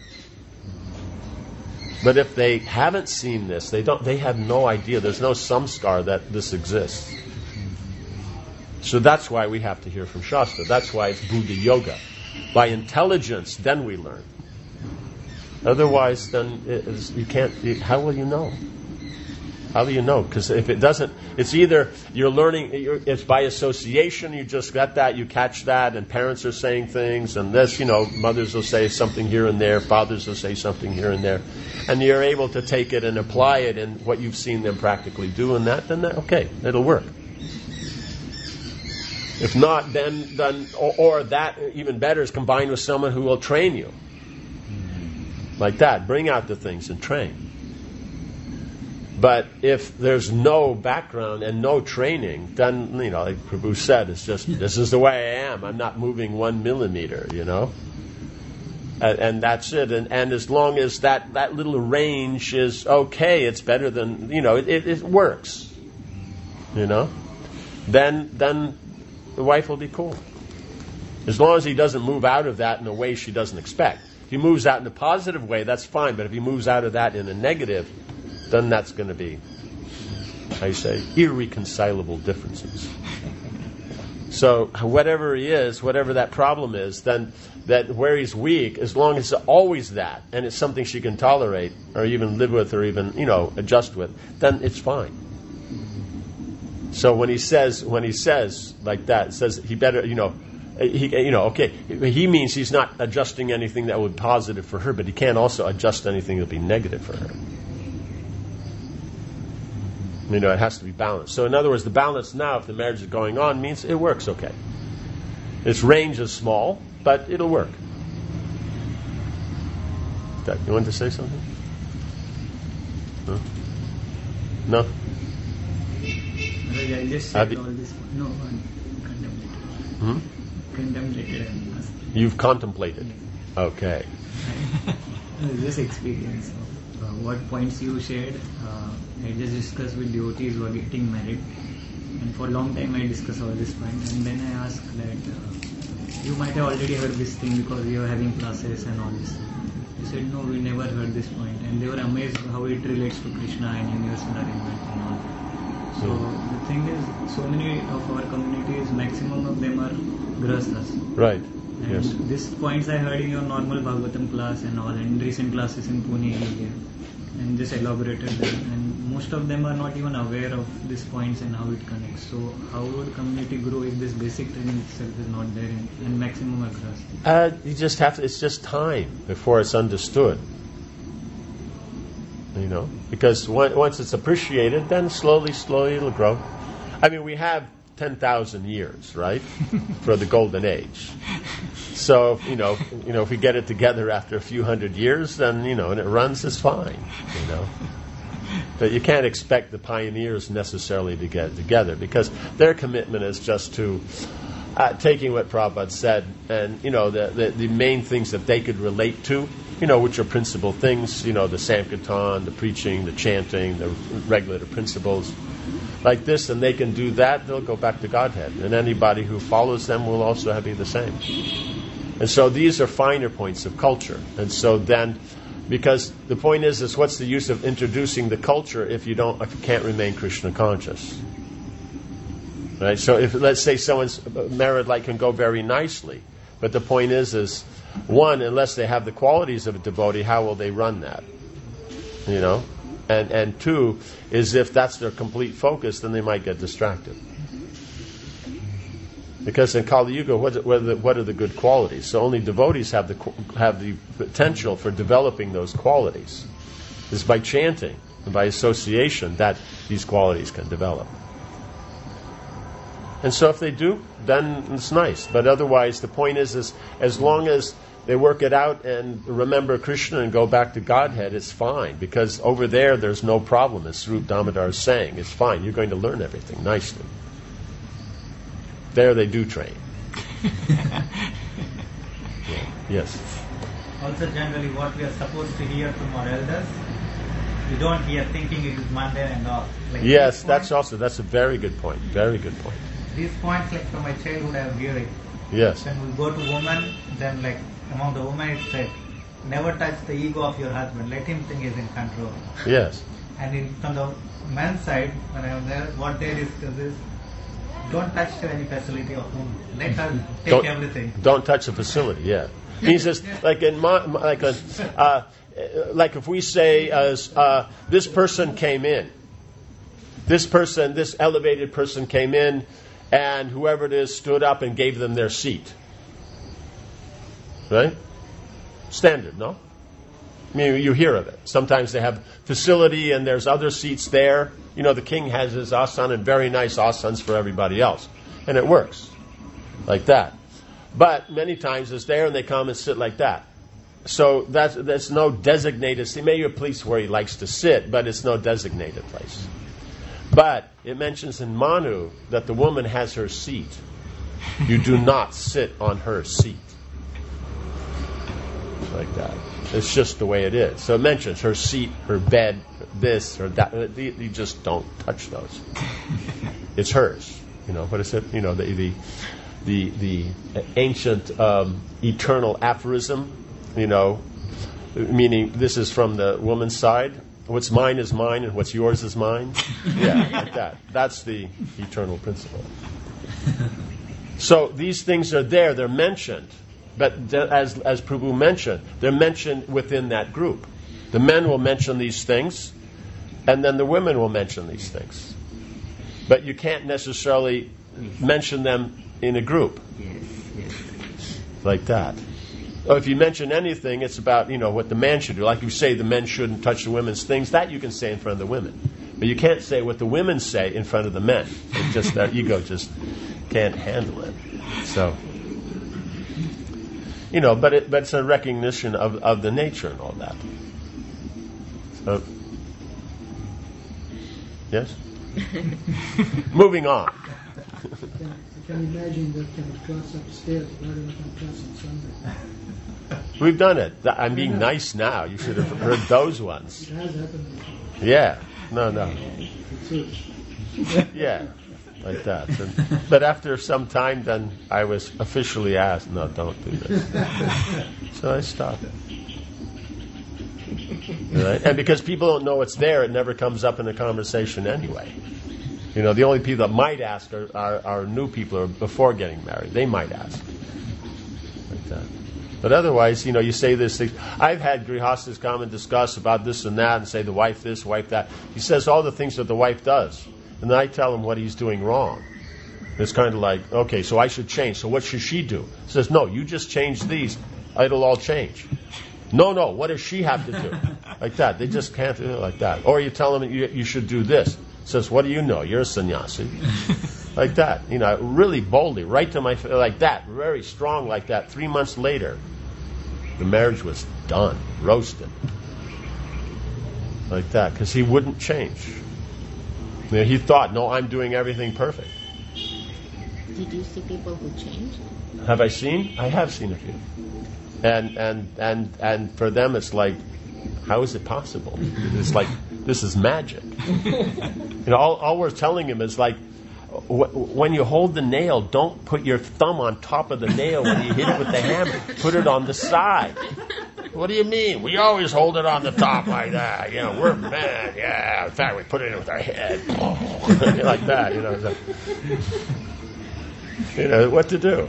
But if they haven't seen this, they don't, they have no idea. There's no samskar that this exists. So that's why we have to hear from Shastra. That's why it's Buddha Yoga. By intelligence, then we learn. Otherwise, then it is, you can't. You, how will you know? How do you know? Because if it doesn't, it's either you're learning. You're, it's by association. You just got that. You catch that, and parents are saying things, and this. You know, mothers will say something here and there. Fathers will say something here and there, and you're able to take it and apply it in what you've seen them practically do, and that. Then that, okay, it'll work. If not, then then or, or that even better is combined with someone who will train you. Like that, bring out the things and train. But if there's no background and no training, then, you know, like Prabhu said, it's just, this is the way I am. I'm not moving one millimeter, you know. And, and that's it. And, and as long as that, that little range is okay, it's better than, you know, it, it, it works. You know. Then, then the wife will be cool. As long as he doesn't move out of that in a way she doesn't expect. If he moves out in a positive way, that's fine. But if he moves out of that in a negative, then that's going to be, how you say, irreconcilable differences. So whatever he is, whatever that problem is, then that where he's weak, as long as it's always that, and it's something she can tolerate, or even live with, or even, you know, adjust with, then it's fine. So when he says, when he says like that, says he better, you know, he, you know, okay, he means he's not adjusting anything that would be positive for her, but he can't also adjust anything that would be negative for her. You know, it has to be balanced. So in other words, the balance now, if the marriage is going on, means it works okay. Its range is small, but it'll work. You want to say something? No? No? I just said all this. No, I'm contemplated. Hmm? Contemplated and asking. You've contemplated. Okay. This experience of uh, what points you shared. Uh, I just discussed with devotees who are getting married, and for a long time I discussed all this point, and then I asked that uh, you might have already heard this thing because you are having classes and all this. They said no, we never heard this point, and they were amazed how it relates to Krishna and universal arrangement and all. So mm. the thing is, so many of our communities, maximum of them are grahasthas. Right. And yes. These points I heard in your normal Bhagavatam class and all, and recent classes in Pune area, and just elaborated them. And most of them are not even aware of these points and how it connects. So how would community grow if this basic training itself is not there in, and maximum are grahasthas? Uh, you just have to. It's just time before it's understood. You know, because once it's appreciated, then slowly, slowly it'll grow. I mean, we have ten thousand years, right, for the golden age. So, you know, you know, if we get it together after a few hundred years, then, you know, and it runs, it's fine, you know. But you can't expect the pioneers necessarily to get it together, because their commitment is just to uh, taking what Prabhupada said and, you know, the, the, the main things that they could relate to, you know, which are principal things, you know, the Sankirtan, the preaching, the chanting, the regulative principles, like this, and they can do that, they'll go back to Godhead. And anybody who follows them will also have be the same. And so these are finer points of culture. And so then, because the point is, is what's the use of introducing the culture if you don't, if you can't remain Krishna conscious? Right? So if, let's say someone's married life can go very nicely, but the point is, is one, unless they have the qualities of a devotee, how will they run that? You know? And and two, is if that's their complete focus, then they might get distracted. Because in Kali Yuga, what, what, are the, what are the good qualities? So only devotees have the have the potential for developing those qualities. It's by chanting and by association that these qualities can develop. And so if they do, then it's nice. But otherwise, the point is, is as long as they work it out and remember Krishna and go back to Godhead, it's fine. Because over there, there's no problem, as Swarup Damodar is saying. It's fine. You're going to learn everything nicely. There they do train. Yeah. Yes. Also, generally, what we are supposed to hear from our elders, we don't hear thinking it is mundane and all. Like Yes, these that's points- also that's a very good point. Very good point. These points, like from my childhood, I am hearing. Yes. When we go to women, then like among the women it said, never touch the ego of your husband. Let him think he's in control. Yes. And in, from the men's side, when I was there, what they discuss is, don't touch any facility of women. Let her take Don't- everything. Don't touch the facility. Yeah. He says, like in my, my- like a, uh, like if we say, uh, uh, this person came in, this person, this elevated person came in, and whoever it is stood up and gave them their seat. Right? Standard, no? I mean, you hear of it. Sometimes they have facility and there's other seats there. You know, the king has his asan and very nice asans for everybody else. And it works. Like that. But many times it's there and they come and sit like that. So that's, that's no designated seat. Maybe a place where he likes to sit, but it's no designated place. But it mentions in Manu that the woman has her seat. You do not sit on her seat. Like that. It's just the way it is. So it mentions her seat, her bed, this or that. You you just don't touch those. It's hers. You know, what is it? You know, the the the, the ancient um, eternal aphorism, you know, meaning this is from the woman's side. What's mine is mine and what's yours is mine. Yeah, like that. That's the eternal principle. So these things are there, they're mentioned. But th- as as Prabhu mentioned, they're mentioned within that group. The men will mention these things, and then the women will mention these things. But you can't necessarily mention them in a group. Yes, yes. Like that. Or if you mention anything, it's about, you know, what the man should do. Like you say the men shouldn't touch the women's things, that you can say in front of the women. But you can't say what the women say in front of the men. It just their ego just can't handle it. So, you know, but it, but it's a recognition of, of the nature and all that. So, yes? Moving on. I can, I can imagine that kind of class upstairs rather than class on Sunday. We've done it. Th- I'm being nice now. You should have heard those ones. It has happened before. Yeah. No, no. It suits. Yeah. Like that. And, but after some time, then I was officially asked, no, don't do this. So I stopped. Right? And because people don't know it's there, it never comes up in the conversation anyway. You know, the only people that might ask are, are, are new people or before getting married. They might ask. Like that. But otherwise, you know, you say this thing. I've had grihastas come and discuss about this and that and say the wife this, wife that. He says all the things that the wife does. And then I tell him what he's doing wrong. It's kind of like, okay, so I should change. So what should she do? He says, no, you just change these. It'll all change. No, no, what does she have to do? Like that. They just can't do it like that. Or you tell them you, you should do this. He says, what do you know? You're a sannyasi. Like that. You know, really boldly, right to my face, like that. Very strong like that. Three months later, the marriage was done. Roasted. Like that. Because he wouldn't change. You know, he thought, no, I'm doing everything perfect. Did you see people who changed? Have I seen? I have seen a few. And and and and for them it's like, how is it possible? It's like, this is magic. You know, all, all we're telling him is like, wh- when you hold the nail, don't put your thumb on top of the nail when you hit it with the hammer. Put it on the side. What do you mean? We always hold it on the top like that. You know, we're men. Yeah. In fact, we put it in with our head. Like that. You know. So, you know what to do.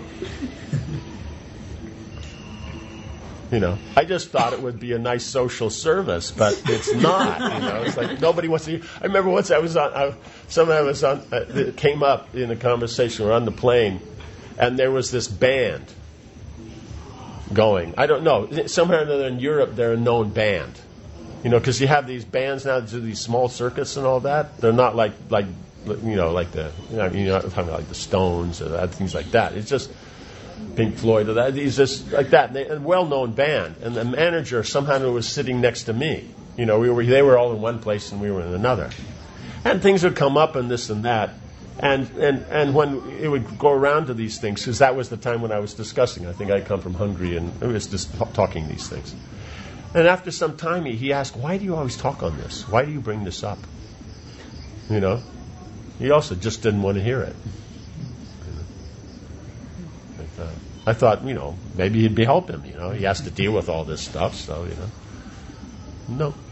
You know, I just thought it would be a nice social service, but it's not. You know, it's like nobody wants to. I remember once I was on. I, someone I was on. Uh, it came up in a conversation. We're on the plane, and there was this band going. I don't know. Somewhere or another in Europe, they're a known band. You know, because you have these bands now that do these small circuits and all that. They're not like like you know like the you know, you know I'm talking about like the Stones or things like that. It's just Pink Floyd or that. He's just like that. And they, a well-known band. And the manager somehow was sitting next to me. You know, we were they were all in one place and we were in another. And things would come up and this and that. And, and, and when it would go around to these things, because that was the time when I was discussing, I think I'd come from Hungary and I was just talking these things. And after some time, he, he asked, why do you always talk on this? Why do you bring this up? You know? He also just didn't want to hear it. I thought, I thought, you know, maybe he'd be helping him, you know. He has to deal with all this stuff, so, you know. No.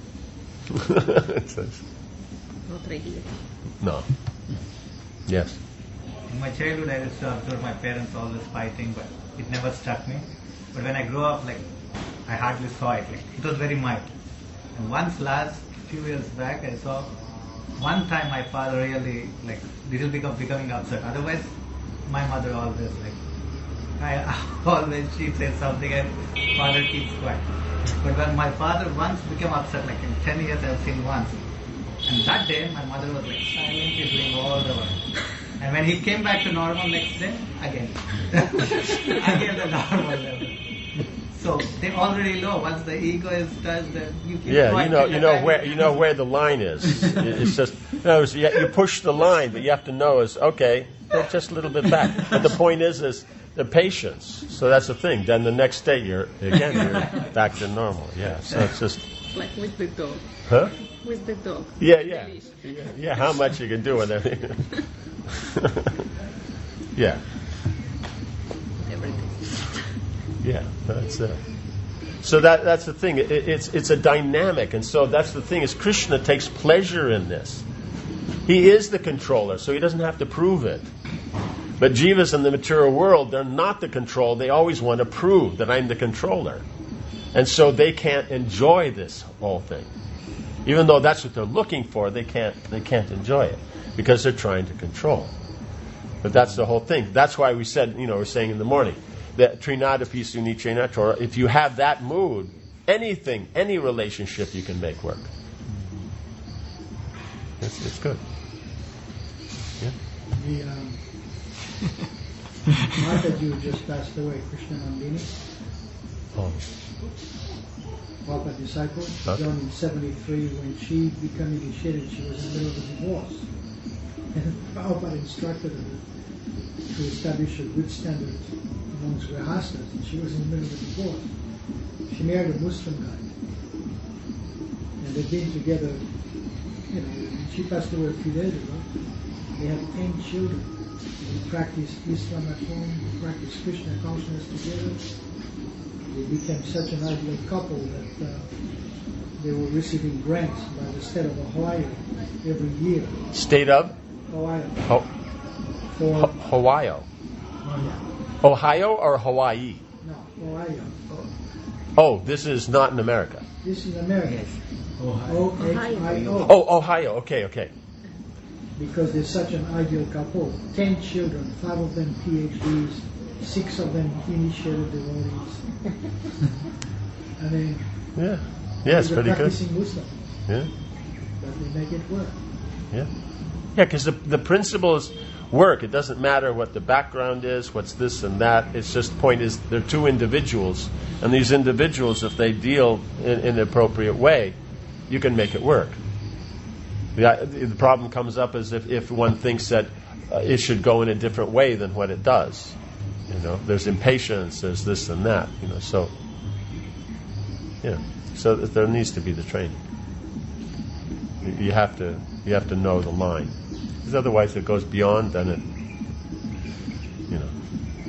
It says, Not ready. no. Yes. In my childhood, I used to observe my parents always fighting, but it never struck me. But when I grew up, like, I hardly saw it. Like, it was very mild. And once last few years back, I saw one time my father really, like, little bit of becoming upset. Otherwise, my mother always, like, I always, she says something and father keeps quiet. But when my father once became upset, like in ten years I've seen once. And that day, my mother was like silently doing all the work. And when he came back to normal next day, again. Again the normal level. So they already know once the ego is touched, that you keep Yeah, quiet you know, till you the know time where is- you know where the line is. It's just, you know, it's- you you push the line, but you have to know is okay. Go just a little bit back. But the point is, is the patience. So that's the thing. Then the next day, you're again you're back to normal. Yeah. So it's just, Like with the dog. huh? With the dog. Yeah, yeah, The leash. yeah. yeah how much you can do with everything? Yeah, Everything. yeah. That's it. So that that's the thing. It, it's it's a dynamic, and so that's the thing. Is Krishna takes pleasure in this. He is the controller, so he doesn't have to prove it. But jivas in the material world, they're not the control. They always want to prove that I'm the controller, and so they can't enjoy this whole thing. Even though that's what they're looking for, they can't they can't enjoy it because they're trying to control. But that's the whole thing. That's why we said, you know, we're saying in the morning that Trinada Pisu Nichena Torah, if you have that mood, anything, any relationship you can make work. It's, it's good. Yeah. The um, Mataji just passed away, Krishna Nandini, Oh. Prabhupada disciple. She Okay. joined in seventy-three. When she became initiated, she was in the middle of a divorce. And Prabhupada instructed her to establish a good standard amongst grahastas, and she was in the middle of a divorce. She married a Muslim guy. And they've been together, you know, she passed away a few days ago. They have ten children. They practice Islam at home, they practice Krishna consciousness together. They became such an ideal couple that uh, they were receiving grants by the state of Ohio every year. State of Ohio. Ho- For, Ho- Hawaii. yeah, Ohio or Hawaii? no, Ohio. Oh, this is not in America. This is America. Ohio. O H I O. Oh, Ohio. Okay, okay. Because they're such an ideal couple. Ten children, five of them P H Ds, six of them initiated devotees. I mean, Yeah. Yeah, it's they're pretty good. practicing Muslim, Yeah. but they make it work. Yeah. Yeah, because the, the principles work. It doesn't matter what the background is, what's this and that. It's just the point is they're two individuals. And these individuals, if they deal in, in the appropriate way, you can make it work. The, the problem comes up is if, if one thinks that uh, it should go in a different way than what it does. You know, there's impatience, there's this and that. You know, so yeah, so that there needs to be the training. You- You have to you have to know the line, because otherwise it goes beyond. Then it, you know.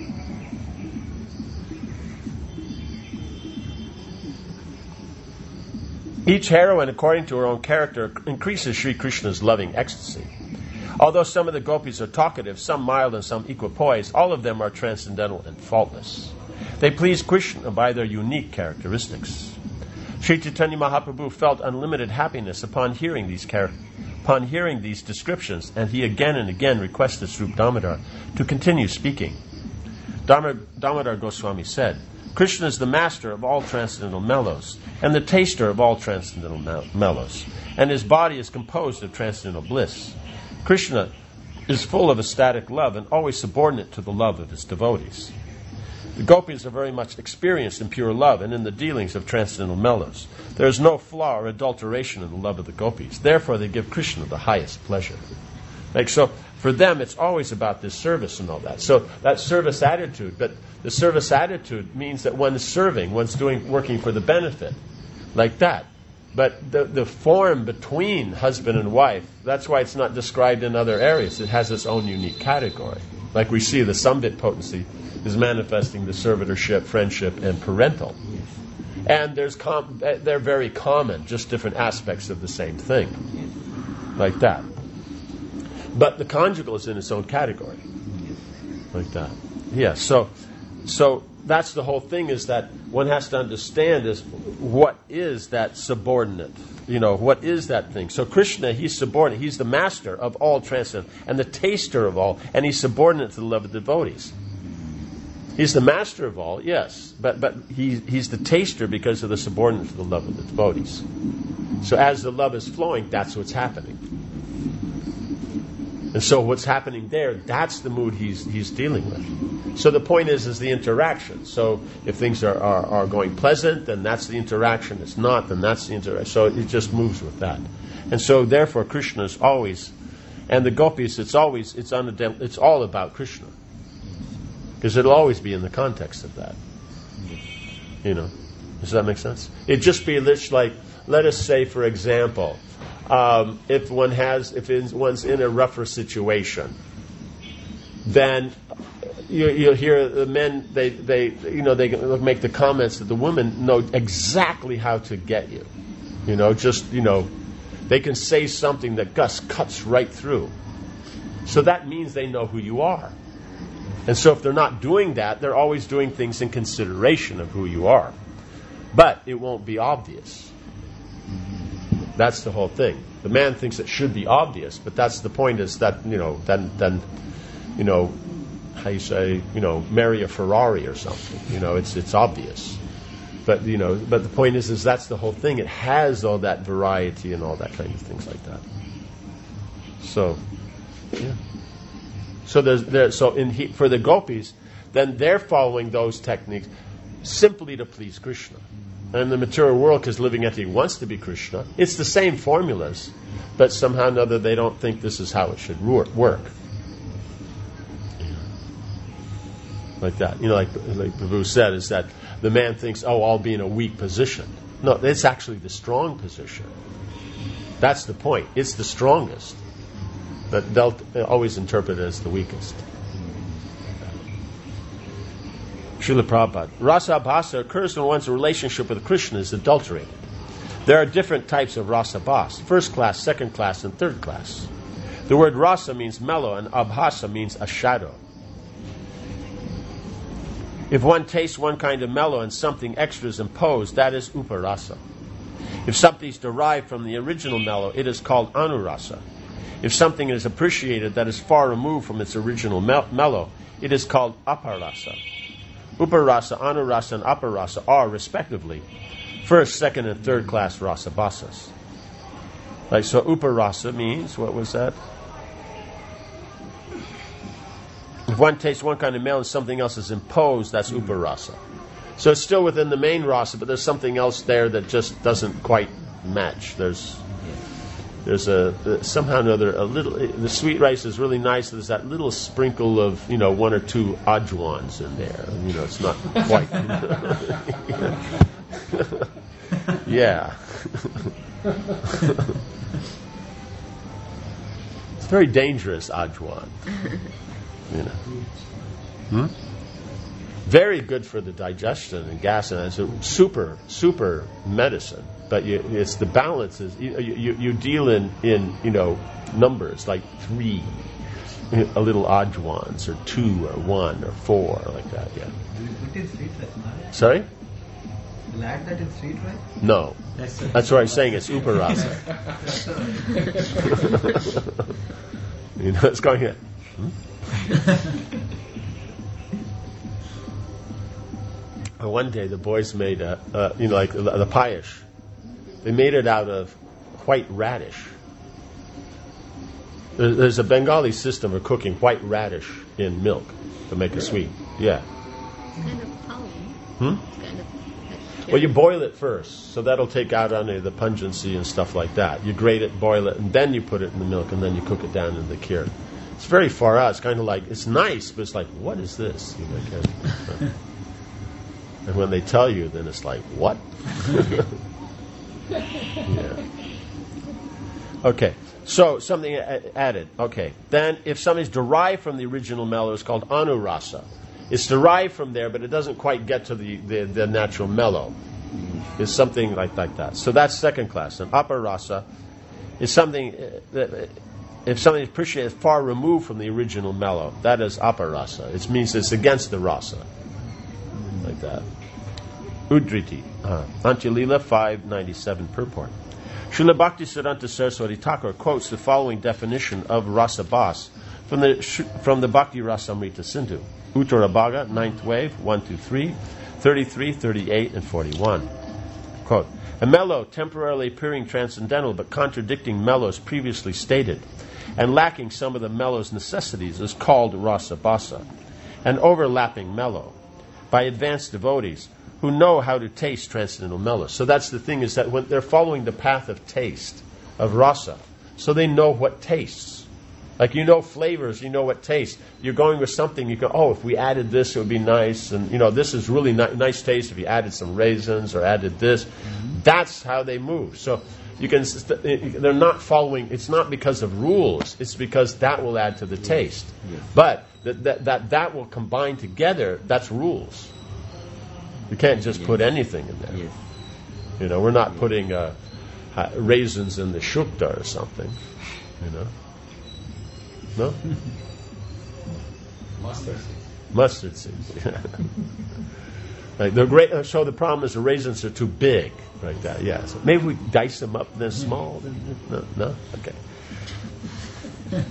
Each heroine, according to her own character, increases Sri Krishna's loving ecstasy. Although some of the gopis are talkative, some mild, and some equipoised, all of them are transcendental and faultless. They please Krishna by their unique characteristics. Sri Chaitanya Mahaprabhu felt unlimited happiness upon hearing these char- upon hearing these descriptions, and he again and again requested Sri Damodar to continue speaking. Damodar, Damodar Goswami said, Krishna is the master of all transcendental mellows, and the taster of all transcendental mel- mellows, and his body is composed of transcendental bliss. Krishna is full of ecstatic love and always subordinate to the love of his devotees. The gopis are very much experienced in pure love and in the dealings of transcendental mellows. There is no flaw or adulteration in the love of the gopis. Therefore, they give Krishna the highest pleasure. Like so, For them, it's always about this service and all that. So that service attitude, but the service attitude means that one is serving, one's doing, working for the benefit, like that. But the, the form between husband and wife, that's why it's not described in other areas. It has its own unique category. Like we see the Sambit potency is manifesting the servitorship, friendship, and parental. And there's com- they're very common, just different aspects of the same thing. Like that. But the conjugal is in its own category. Like that. Yeah, so so that's the whole thing, is that one has to understand is what is that subordinate? You know, what is that thing? So Krishna, he's subordinate. He's the master of all transcendence and the taster of all, and he's subordinate to the love of devotees. He's the master of all, yes, but but he, he's the taster because of the subordinate to the love of the devotees. So as the love is flowing, that's what's happening. And so what's happening there, that's the mood he's he's dealing with. So the point is, is the interaction. So if things are, are, are going pleasant, then that's the interaction. If it's not, then that's the interaction. So it just moves with that. And so therefore Krishna is always, and the gopis, it's always, it's, unident- it's all about Krishna. Because it'll always be in the context of that. You know, does that make sense? It'd just be like, let us say, for example, um, if one has, if one's in a rougher situation, then you, you'll hear the men, they, they, you know, they make the comments that the women know exactly how to get you. You know, just, you know, they can say something that Gus cuts right through. So that means they know who you are. And so if they're not doing that, they're always doing things in consideration of who you are. But it won't be obvious. That's the whole thing. The man thinks it should be obvious, but that's the point, is that, you know, then, then you know, how you say, you know, marry a Ferrari or something. You know, it's it's obvious. But, you know, but the point is, is that's the whole thing. It has all that variety and all that kind of things like that. So, yeah. So there's there. So in he, for the gopis, then they're following those techniques simply to please Krishna. And the material world, because living entity wants to be Krishna, it's the same formulas, but somehow or another they don't think this is how it should work. Like that, you know, like like Prabhu said, is that the man thinks, oh, I'll be in a weak position. No, it's actually the strong position. That's the point. It's the strongest. But they'll always interpret it as the weakest. Srila Prabhupada. Rasa abhasa occurs when one's relationship with Krishna is adulterated. There are different types of rasa abhasa. First class, second class, and third class. The word rasa means mellow, and abhasa means a shadow. If one tastes one kind of mellow and something extra is imposed, that is uparasa. If something is derived from the original mellow, it is called anurasa. If something is appreciated that is far removed from its original mel- mellow, it is called aparasa. Uparasa, anurasa, and aparasa are, respectively, first, second, and third class rasa basas. Like, so uparasa means, what was that? If one tastes one kind of mellow and something else is imposed, that's uparasa. So it's still within the main rasa, but there's something else there that just doesn't quite match. There's there's a, a somehow or another a little. The sweet rice is really nice. There's that little sprinkle of, you know, one or two ajwans in there. You know, it's not quite. Yeah. It's very dangerous ajwan. You know. Hmm? Very good for the digestion and gas, and it's a super, super medicine. But you, it's the balance is you, you, you deal in, in you know numbers like three, a little ajwans, or two, or one, or four, like that. Yeah. It is sweet rice. Sorry. You'll add that in sweet rice? No. That's, That's what I'm saying. It's uparasa. You know, it's going here. Hmm? One day the boys made a, uh, you know, like the, the payash. They made it out of white radish. There's, there's a Bengali system of cooking white radish in milk to make it sweet. Yeah. It's kind of foul. Hmm? It's kind of like Well, you boil it first, so that'll take out any of the pungency and stuff like that. You grate it, boil it, and then you put it in the milk, and then you cook it down in the kheer. It's very far out. It's kind of like, it's nice, but it's like, what is this? You know, kind of, uh, and when they tell you, then it's like, what? Yeah. Okay, so something a- added. Okay, then if something's derived from the original mellow, it's called anurasa. It's derived from there, but it doesn't quite get to the, the, the natural mellow. It's something like, like that. So that's second class. And aparasa is something uh, that, if something is appreciated far removed from the original mellow, that is aparasa. It means it's against the rasa. Like that. Udriti. Uh, Antya-lila five ninety-seven purport. Srila Bhaktisiddhanta Saraswati Thakur quotes the following definition of rasa bas from the from the Bhakti Rasamrita Sindhu. Uttara Bhaga, ninth wave, one, two, three, thirty-three, thirty-eight, and forty-one. Quote, a mellow, temporarily appearing transcendental but contradicting mellows previously stated, and lacking some of the mellow's necessities, is called rasa basa, an overlapping mellow, by advanced devotees who know how to taste transcendental mellows. So that's the thing, is that when they're following the path of taste, of rasa, so they know what tastes. Like, you know flavors, you know what tastes. You're going with something, you go, oh, if we added this, it would be nice. And, you know, this is really ni- nice taste if you added some raisins or added this. Mm-hmm. That's how they move. So you can, they're not following, it's not because of rules, it's because that will add to the taste. Yes. But that, that, that that will combine together, that's rules. You can't just yes. put anything in there. Yes. You know, we're not yes. putting uh, uh, raisins in the shukta or something, you know. No? Mustard seeds. Mustard seeds. Like they're great. So the problem is the raisins are too big, like that. Yeah. So maybe we dice them up then small. Then, no, no. Okay.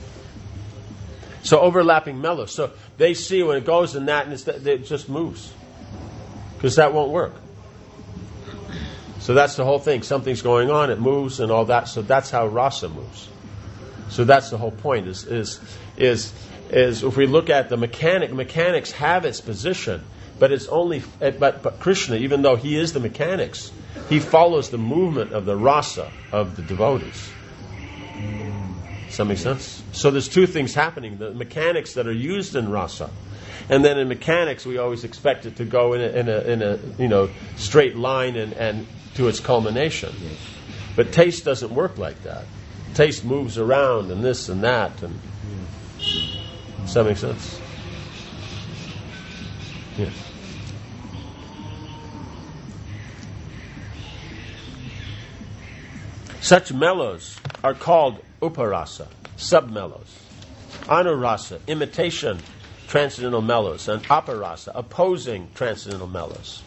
So overlapping mellows. So they see when it goes in that, and it's, it just moves, because that won't work. So that's the whole thing. Something's going on, it moves, and all that. So that's how rasa moves. So that's the whole point. Is is is is if we look at the mechanic, mechanics have its position, but it's only. But but Krishna, even though he is the mechanics, he follows the movement of the rasa of the devotees. Does that make sense? So there's two things happening: the mechanics that are used in rasa, and then in mechanics we always expect it to go in a in a, in a you know straight line and, and to its culmination. But taste doesn't work like that. Taste moves around and this and that, and does that make sense? Yes. Such mellows are called uparasa, sub-mellows. Anurasa, imitation transcendental mellows, and aparasa, opposing transcendental mellows.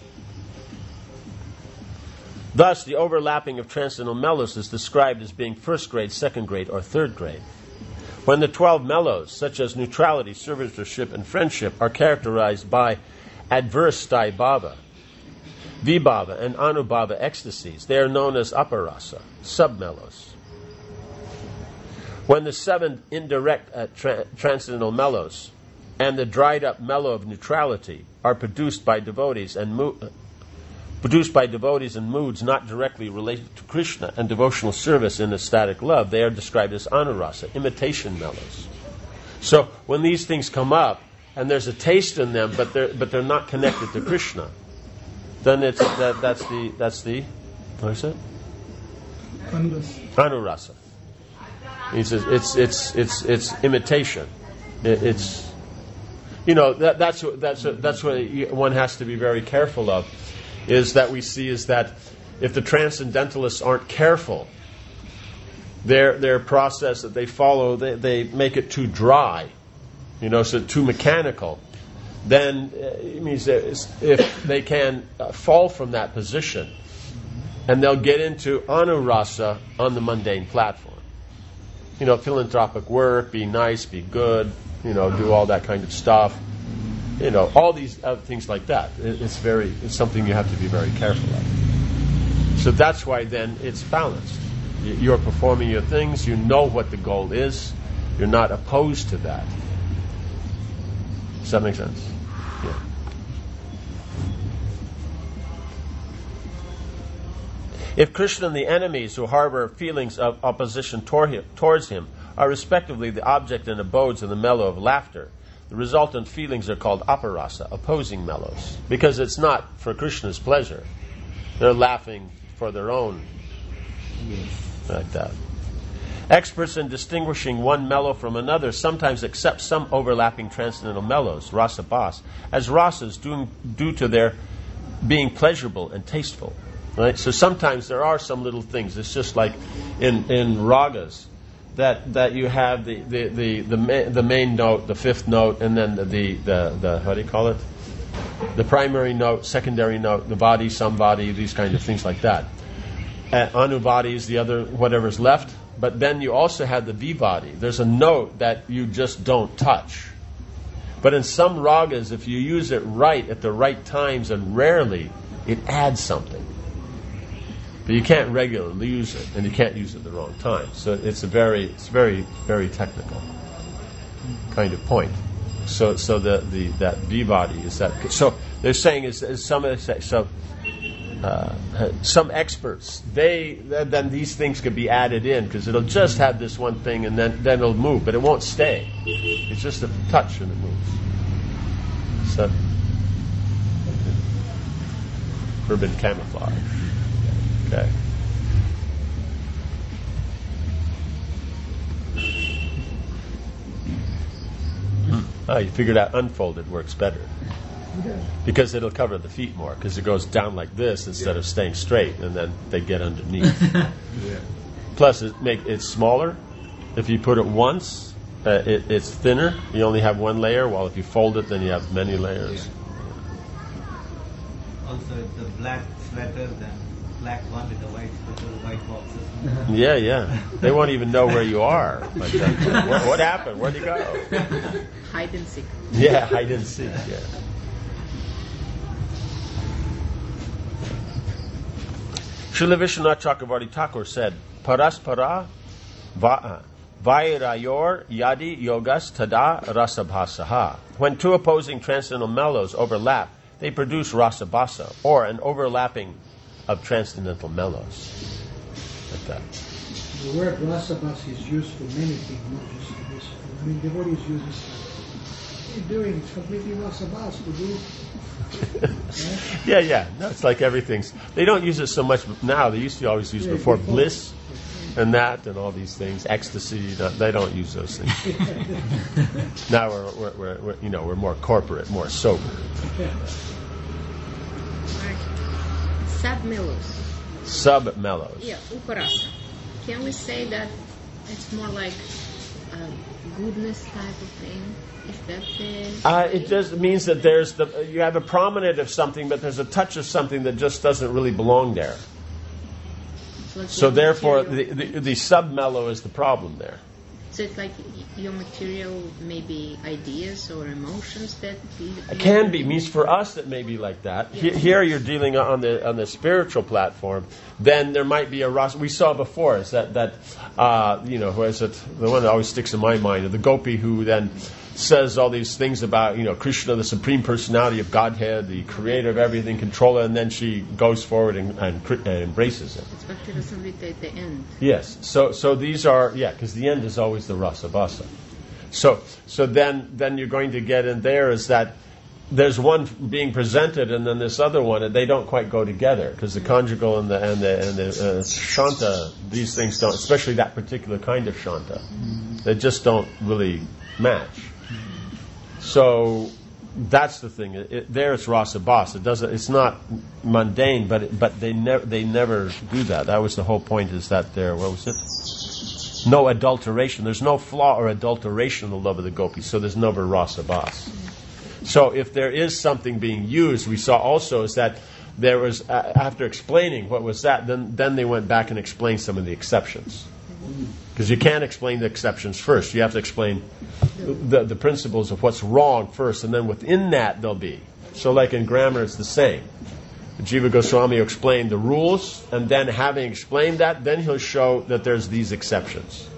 Thus, the overlapping of transcendental mellows is described as being first grade, second grade, or third grade. When the twelve mellows, such as neutrality, servitorship, and friendship, are characterized by adverse bhava, vibhava, and anubhava ecstasies, they are known as aparasa, sub-mellows. When the seven indirect uh, tra- transcendental mellows and the dried-up mellow of neutrality are produced by devotees and mo- produced by devotees in moods not directly related to Krishna and devotional service in ecstatic love, they are described as anurasa, imitation mellows. So when these things come up and there's a taste in them, but they're but they're not connected to Krishna, then it's that that's the that's the what is it? Anurasa. He says it's it's it's it's imitation. It, it's you know that that's that's that's what one has to be very careful of. Is that we see is that if the transcendentalists aren't careful, their their process that they follow, they, they make it too dry, you know, so too mechanical. Then it means that if they can uh, fall from that position, and they'll get into anurasa on the mundane platform. You know, philanthropic work, be nice, be good, you know, do all that kind of stuff. You know, all these other things like that. It's very, it's something you have to be very careful of. So that's why then it's balanced. You're performing your things, you know what the goal is, you're not opposed to that. Does that make sense? Yeah. If Krishna and the enemies who harbor feelings of opposition toward him, towards him are respectively the object and abodes of the mellow of laughter. The resultant feelings are called aparasa, opposing mellows, because it's not for Krishna's pleasure. They're laughing for their own, like that. Experts in distinguishing one mellow from another sometimes accept some overlapping transcendental mellows, rasa bas, as rasas due, due to their being pleasurable and tasteful. Right? So sometimes there are some little things. It's just like in, in ragas that that you have the the the the, ma- the main note, the fifth note, and then the, the the the what do you call it? The primary note, secondary note, the vadi, samvadi, these kinds of things like that. Uh, anuvadi is the other whatever's left. But then you also have the vivadi. There's a note that you just don't touch. But in some ragas, if you use it right at the right times and rarely, it adds something. But you can't regularly use it, and you can't use it at the wrong time. So it's a very, it's very, very technical kind of point. So, so the, the that vivadi is that. So they're saying is, is some say so. Uh, some experts, they then these things could be added in because it'll just have this one thing and then, then it'll move, but it won't stay. It's just a touch and it moves. So, urban camouflage. Okay. Oh, you figured out unfolded works better. Because it'll cover the feet more, because it goes down like this instead yeah. of staying straight, and then they get underneath. yeah. Plus, it make it's smaller. If you put it once, uh, it, it's thinner. You only have one layer, while if you fold it, then you have many layers. Yeah. Also, the black sweaters and black one with the white sweaters, white boxes. Yeah, yeah. They won't even know where you are. Like what, what happened? Where'd you go? Hide and seek. Yeah, hide and seek, yeah. Srila Vishwanath Chakravarti Thakur said, Paraspara va, Vairayor Yadi Yogas Tada Rasabhasaha. When two opposing transcendental mellows overlap, they produce rasabhasa, or an overlapping of transcendental mellows. Like that. The word rasabhasa is used for many things, not just for this. I mean, devotees use this. What are you doing? It's completely rasabhasa to do. yeah, yeah. No, it's like everything's. They don't use it so much now. They used to always use it yeah, before, before bliss and that and all these things. Ecstasy. No, they don't use those things. Now we're, we're, we're, we're, you know, we're more corporate, more sober. Sub-mellows. Sub-mellows. Yeah, uparasa. Can we say that it's more like a goodness type of thing? Is that the... Uh, it just means that there's the you have a prominent of something, but there's a touch of something that just doesn't really belong there. So, so therefore, the, the, the sub-mellow is the problem there. So it's like your material, maybe ideas or emotions that... You, it can be. It means for us it may be like that. Yeah. Here you're dealing on the on the spiritual platform. Then there might be a rasa. We saw before is that that uh, you know who is it? The one that always sticks in my mind, the gopi who then says all these things about, you know, Krishna, the Supreme Personality of Godhead, the creator of everything, controller, and then she goes forward and, and, and embraces it. It's Bhakti Rasamrita at the end. Yes. So so these are, yeah, because the end is always the rasa bhasa. So so then then you're going to get in there is that there's one being presented and then this other one, and they don't quite go together because the conjugal and the and the and the uh, shanta, these things don't, especially that particular kind of shanta, they just don't really match. So that's the thing. It, it, there it's rasa bhasa. It doesn't. It's not mundane, but it, but they never they never do that. That was the whole point. Is that there? What was it? No adulteration. There's no flaw or adulteration in the love of the gopis. So there's never rasa bhasa. So if there is something being used, we saw also is that there was uh, after explaining what was that, then then they went back and explained some of the exceptions. Because you can't explain the exceptions first. You have to explain the, the principles of what's wrong first, and then within that there'll be. So like in grammar, it's the same. Jiva Goswami explained the rules, and then having explained that, then he'll show that there's these exceptions.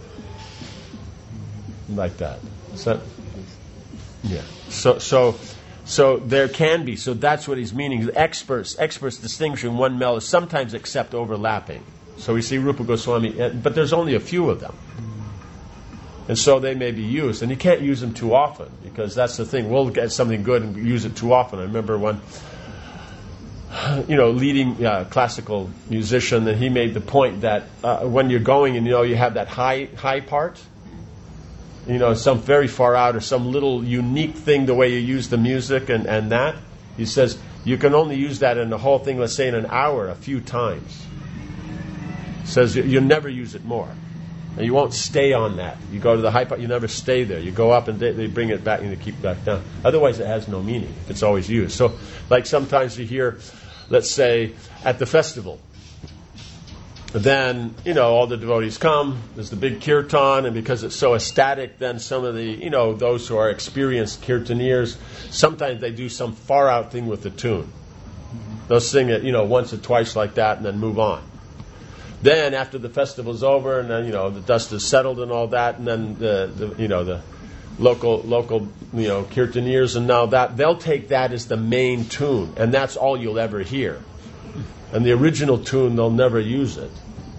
Like that. So, yeah. So, so, so there can be. So that's what he's meaning. Experts, experts distinguishing one mellow sometimes accept overlapping. So we see Rupa Goswami, but there's only a few of them. And so they may be used. And you can't use them too often, because that's the thing. We'll get something good and use it too often. I remember one, you know, leading uh, classical musician, and he made the point that uh, when you're going and, you know, you have that high high part, you know, some very far out or some little unique thing, the way you use the music and, and that, he says, you can only use that in the whole thing, let's say in an hour, a few times. He says you, you'll never use it more. And you won't stay on that. You go to the high part, you never stay there. You go up and they, they bring it back and they keep it back down. Otherwise it has no meaning if it's always used. So like sometimes you hear, let's say, at the festival, then, you know, all the devotees come, there's the big kirtan, and because it's so ecstatic, then some of the, you know, those who are experienced kirtaniers, sometimes they do some far out thing with the tune. They'll sing it, you know, once or twice like that and then move on. Then after the festival's over and then, you know, the dust is settled and all that, and then the, the you know, the local, local, you know, kirtaniers and now that, they'll take that as the main tune, and that's all you'll ever hear. And the original tune, they'll never use it.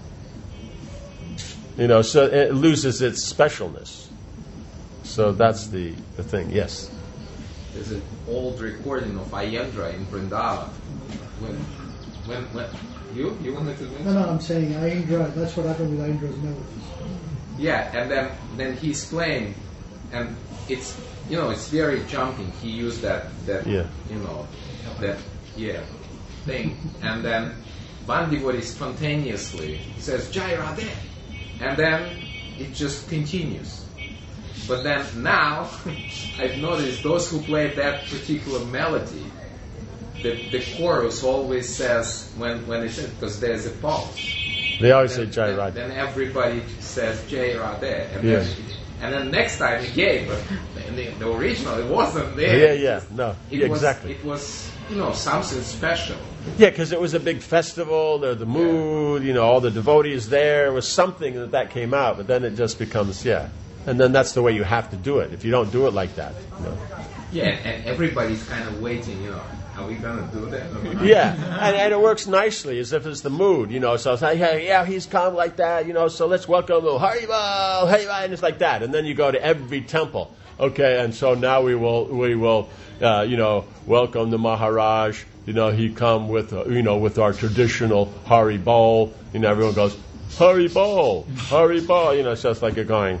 You know, so it loses its specialness. So that's the, the thing, yes. There's an old recording of Ayendra in Vrindavan. When, when, when, you, you wanted to mention? No, no, I'm saying Ayendra, that's what happened with Ayendra's melodies. Yeah, and then, then he's playing, and it's, you know, it's very jumping. He used that, that yeah. you know, that, yeah, thing. And then one devotee spontaneously says, Jai Radhe. And then it just continues. But then now, I've noticed those who play that particular melody, the, the chorus always says, when, when it says, because there's a pause. They always then, say Jai then, Radhe. Then everybody says Jai Radhe. And, Yeah. then, and then next time again, but in the, the original, it wasn't there. Yeah, yeah, no, It yeah, was, exactly. It was, you know, something special. Yeah, because it was a big festival, there the mood, you know, all the devotees there. It was something that that came out, but then it just becomes, yeah. And then that's the way you have to do it. If you don't do it like that, you know. Yeah, and everybody's kind of waiting, you know, are we going to do that? Yeah, and, and it works nicely, as if it's the mood, you know. So it's like, hey, yeah, he's come like that, you know, so let's welcome him, Haribol, Haribol, and it's like that. And then you go to every temple. Okay, and so now we will, we will, uh, you know, welcome the Maharaj. You know, he come with, uh, you know, with our traditional Haribol. You know, everyone goes, Haribol, Haribol. You know, so it's like you're going,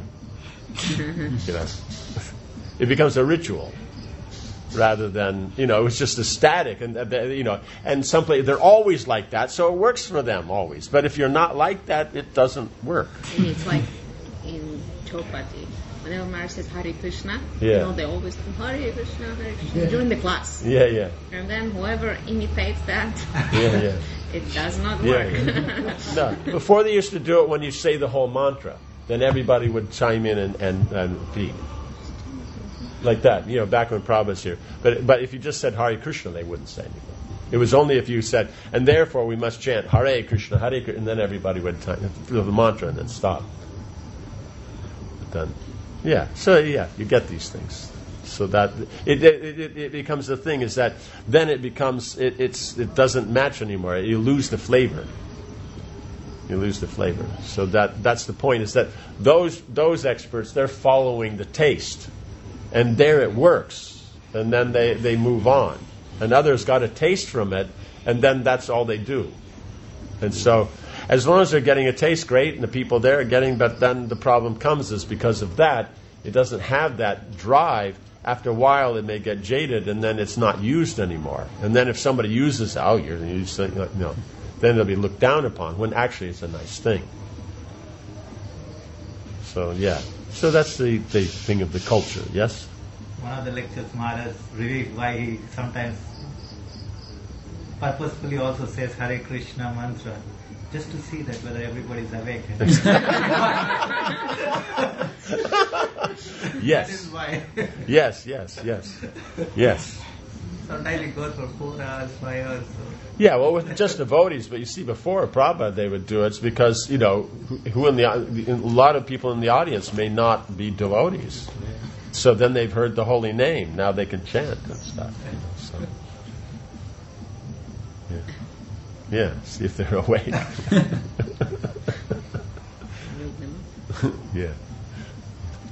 you know. It becomes a ritual rather than, you know, it was just a static. And, uh, you know, and some place, they're always like that, so it works for them always. But if you're not like that, it doesn't work. And it's like in Chopati. Whenever Maharaj says Hare Krishna, Yeah. you know, they always do Hare Krishna, Hare Krishna Yeah. during the class. Yeah, yeah. And then whoever imitates that, Yeah, yeah. it does not Yeah, work. yeah. No, before they used to do it when you say the whole mantra, then everybody would chime in and, and, and repeat. Like that, you know, back when Prabhupada was here. But but if you just said Hare Krishna, they wouldn't say anything. It was only if you said, and therefore we must chant Hare Krishna, Hare Krishna, and then everybody would chant the mantra and then stop. But then, yeah, so yeah, you get these things. So that it it, it, it becomes the thing is that then it becomes it, it's it doesn't match anymore. You lose the flavor. You lose the flavor. So that that's the point. Is that those those experts, they're following the taste, and there it works, and then they they move on, and others got a taste from it, and then that's all they do. And so, as long as they're getting a taste, great, and the people there are getting. But then the problem comes is because of that, it doesn't have that drive. After a while, it may get jaded, and then it's not used anymore. And then if somebody uses, oh, you're using, you know, then it'll be looked down upon, when actually it's a nice thing. So, yeah. So that's the, the thing of the culture, yes? One of the lectures, Maharaj revealed why he sometimes purposefully also says Hare Krishna mantra, just to see that whether everybody's awake. Yes. That is why. Yes, yes, yes. Yes. Sometimes it goes for four hours, five hours. So. Yeah, well, with just devotees, but you see, before Prabhupada, they would do it. It's because, you know, who, who in the a lot of people in the audience may not be devotees. So then they've heard the holy name. Now they can chant and stuff. You know, so. Yeah. Yeah, see if they're awake. Yeah.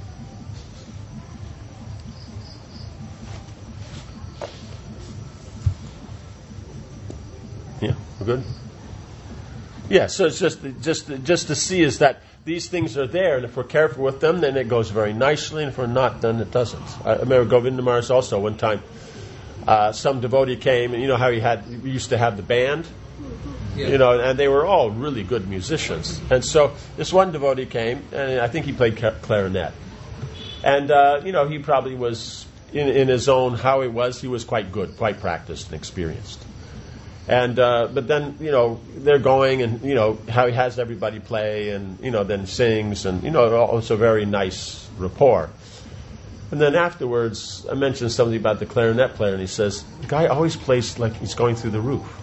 We're good? Yeah, so it's just just just to see is that these things are there, and if we're careful with them, then it goes very nicely, and if we're not, then it doesn't. I remember Govinda Maharaj also one time, uh, some devotee came, and you know how he had he used to have the band? Yeah. You know, and they were all really good musicians. And so this one devotee came, and I think he played clarinet. And, uh, you know, he probably was, in, in his own, how he was, he was quite good, quite practiced and experienced. And, uh, but then, you know, they're going and, you know, how he has everybody play and, you know, then sings and, you know, it's a very nice rapport. And then afterwards, I mentioned something about the clarinet player, and he says, the guy always plays like he's going through the roof.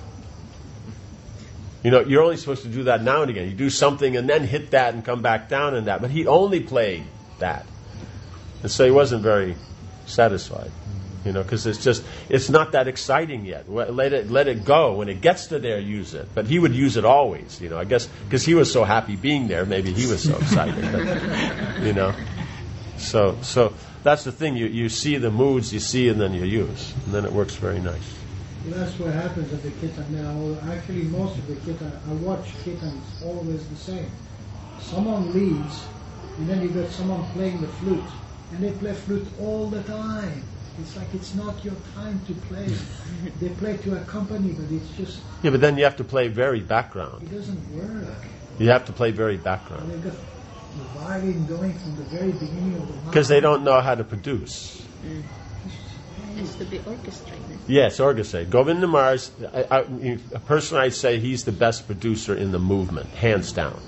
You know, you're only supposed to do that now and again. You do something and then hit that and come back down and that. But he only played that. And so he wasn't very satisfied. You know, because it's just, it's not that exciting yet. Let it, let it go. When it gets to there, use it. But he would use it always, you know. I guess because he was so happy being there, maybe he was so excited. But, you know. So so that's the thing. You, you see the moods, you see, and then you use. And then it works very nice. Well, that's what happens at the kirtan now. Actually, most of the kirtan, I watch kirtans always the same. Someone leaves, and then you got someone playing the flute, and they play flute all the time. It's like it's not your time to play. They play to accompany, but it's just... Yeah, but then you have to play very background. It doesn't work. You have to play very background. And they've got the violin going from the very beginning of the night. Because they don't know how to produce. Mm. It has to be orchestrated. Yes, orchestrated. Govinda Maharaj, I, I, a person I'd say he's the best producer in the movement, hands down.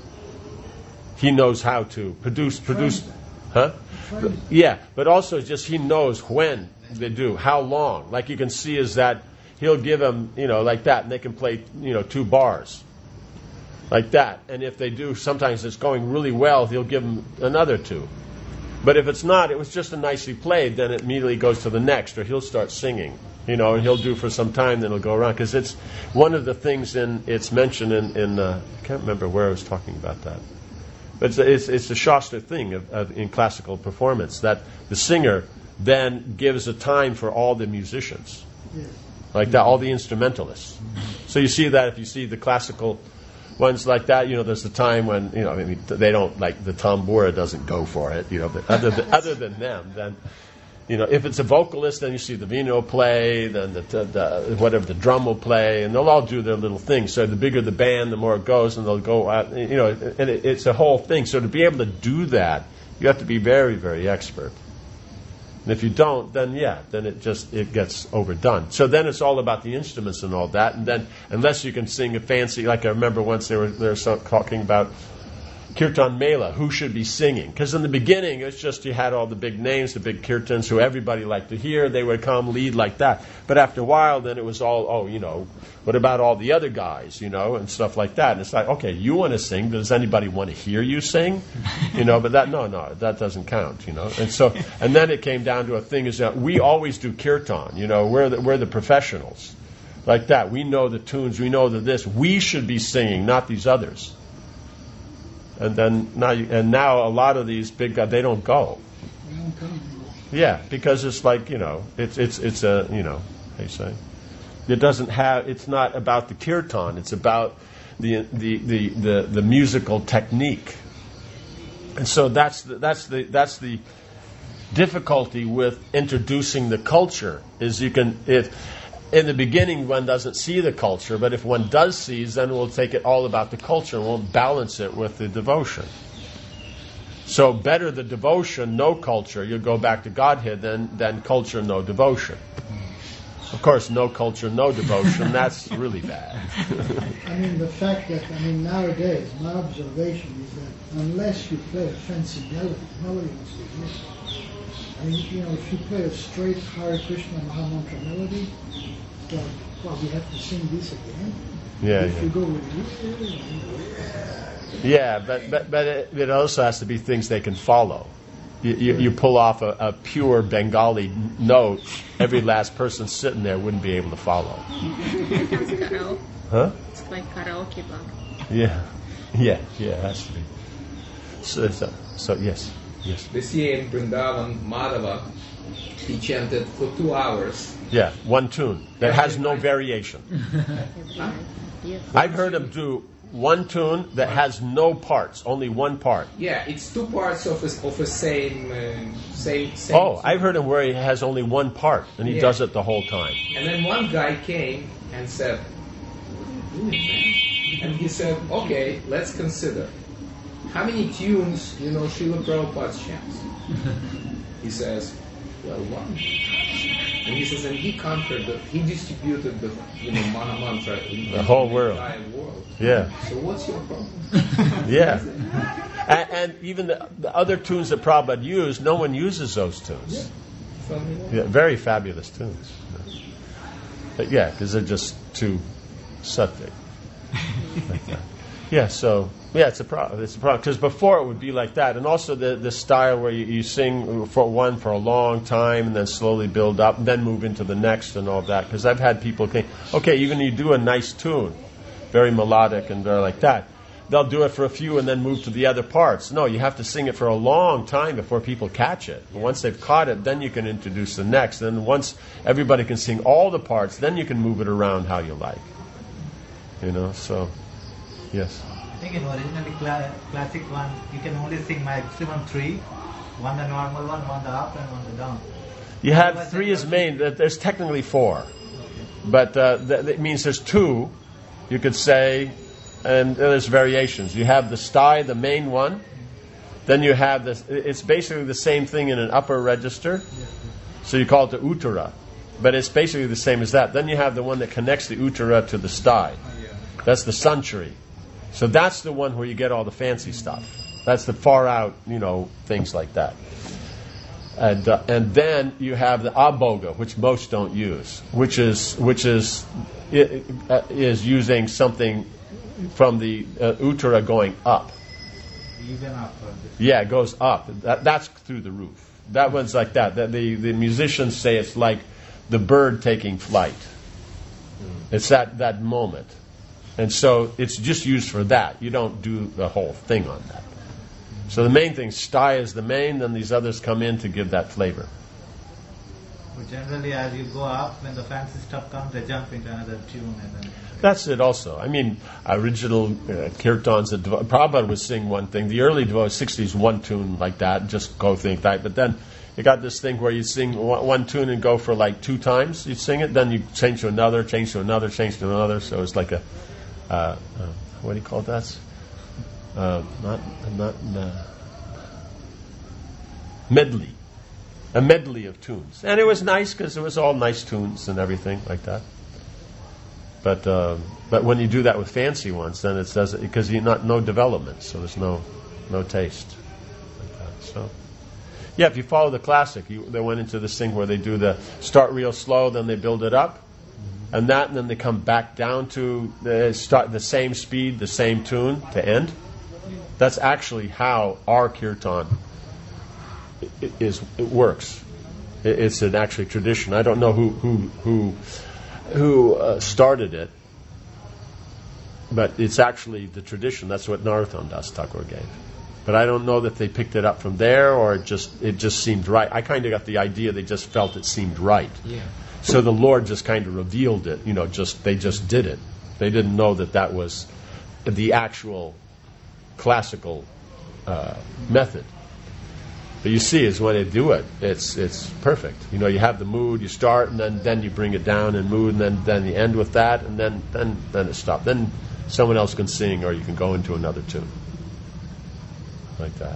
He knows how to produce, produce, huh? But, yeah, but also just he knows when they do, how long. Like you can see is that he'll give them, you know, like that, and they can play, you know, two bars. Like that. And if they do, sometimes it's going really well, he'll give them another two. But if it's not, it was just a nicely played, then it immediately goes to the next, or he'll start singing, you know, and he'll do for some time, then it'll go around. Because it's one of the things in, it's mentioned in, in uh, I can't remember where I was talking about that. But it's, it's, it's a Shastra thing of, of, in classical performance, that the singer then gives a time for all the musicians. Yes. Like that, all the instrumentalists. So you see that if you see the classical ones like that, you know, there's a time when, you know, I mean, they don't, like, the tambura doesn't go for it, you know, but other than, other than them, then, you know, if it's a vocalist, then you see the vino play, then the, the, the whatever, the drum will play, and they'll all do their little thing. So the bigger the band, the more it goes, and they'll go out, you know, and it, it's a whole thing. So to be able to do that, you have to be very, very expert. And if you don't, then yeah, then it just, it gets overdone. So then it's all about the instruments and all that. And then, unless you can sing a fancy, like I remember once they were, they were talking about Kirtan Mela, who should be singing. Because in the beginning, it's just you had all the big names, the big kirtans, who everybody liked to hear. They would come lead like that. But after a while, then it was all, oh, you know, what about all the other guys, you know, and stuff like that. And it's like, okay, you want to sing. Does anybody want to hear you sing? You know, but that, no, no, that doesn't count, you know. And so, and then it came down to a thing is that we always do kirtan, you know, we're the, we're the professionals. Like that. We know the tunes, we know the this. We should be singing, not these others. And then now, you, and now a lot of these big guys, they don't go. They don't come. Yeah, because it's like, you know, it's it's it's a, you know, how you say, it doesn't have. It's not about the kirtan. It's about the the the the, the musical technique. And so that's the, that's the that's the difficulty with introducing the culture. Is you can it. In the beginning, one doesn't see the culture, but if one does see, then we'll take it all about the culture and we'll balance it with the devotion. So better the devotion, no culture. You go back to Godhead, than, than culture, no devotion. Of course, no culture, no devotion, that's really bad. I mean, the fact that, I mean, nowadays, my observation is that unless you play a fancy melody, nobody wants to hear it. I mean, you know, if you play a straight Hare Krishna Mahamantra melody, well, well, we have to sing this again. Yeah, if yeah. you go with Yeah, but but but it, it also has to be things they can follow. You, you, you pull off a, a pure Bengali note, every last person sitting there wouldn't be able to follow. It's karaoke. Huh? It's like karaoke bar. Yeah, yeah, yeah, it has to be. So, so, so yes, yes. This year in Vrindavan, Madhava, he chanted for two hours Yeah, one tune that has no variation. Yes. I've heard him do one tune that has no parts, only one part. Yeah, it's two parts of a, of a same, uh, same, same. Oh, I've heard him where he has only one part, and he Yeah. does it the whole time. And then one guy came and said, "What are you doing, man?" And he said, "Okay, let's consider. How many tunes you know Srila Prabhupada's chants?" He says, "Well, one." And he says, and he conquered, the, he distributed the, you know, Maha Mantra in The whole in world. entire world. Yeah, So what's your problem? yeah. And, and even the, the other tunes that Prabhupada used, no one uses those tunes. From, you know, Yeah, very fabulous tunes. But yeah, because they're just too sattvic. Like that. Yeah, so yeah, it's a problem. It's a problem because before it would be like that, and also the the style where you, you sing for one for a long time and then slowly build up, and then move into the next and all that. Because I've had people think, okay, you're going to do a nice tune, very melodic and very like that. They'll do it for a few and then move to the other parts. No, you have to sing it for a long time before people catch it. And once they've caught it, then you can introduce the next. Then once everybody can sing all the parts, then you can move it around how you like. You know, so yes. I think in originally cla- classic one, you can only sing maximum three. One the normal one, one the up, and one the down. You have three as main. There's technically four, but uh, that, that means there's two. You could say, and there's variations. You have the stai, the main one. Then you have this. It's basically the same thing in an upper register. So you call it the uttara, but it's basically the same as that. Then you have the one that connects the uttara to the stai. That's the sanchari. So that's the one where you get all the fancy stuff. That's the far out, you know, things like that. And uh, and then you have the abhoga, which most don't use, which is which is i- uh, is using something from the uh, uttara going up. Even after this. Yeah, it goes up. That, that's through the roof. That one's like that. The, the the musicians say it's like the bird taking flight. It's that that moment. And so it's just used for that. You don't do the whole thing on that. So the main thing, stai is the main, then these others come in to give that flavor. But generally, as you go up, when the fancy stuff comes, they jump into another tune and then. That's it also. I mean, original uh, kirtans, that Devo- Prabhupada would sing one thing. The early Devotees, sixties, one tune like that, just go think that. But then you got this thing where you sing one, one tune and go for like two times. You sing it, then you change to another, change to another, change to another. So it's like a, uh, uh, what do you call that? Uh, not, not, uh, medley. A medley of tunes. And it was nice because it was all nice tunes and everything like that. But um, but when you do that with fancy ones, then it says because you not no development, so there's no no taste. Like that. So yeah, if you follow the classic, you, they went into this thing where they do the start real slow, then they build it up, and that, and then they come back down to the start the same speed, the same tune to end. That's actually how our kirtan i- is it works. It, it's an actually tradition. I don't know who who who. who uh, started it, but it's actually the tradition. That's what Narottam Das Thakur gave. But I don't know that they picked it up from there or it just it just seemed right. I kind of got the idea they just felt it seemed right. yeah. So the Lord just kind of revealed it. You know, just they just did it. They didn't know that that was the actual classical uh, method. But you see, is when they do it, it's it's perfect. You know, you have the mood, you start, and then, then you bring it down in mood, and then, then you end with that, and then then then it stops. Then someone else can sing, or you can go into another tune, like that.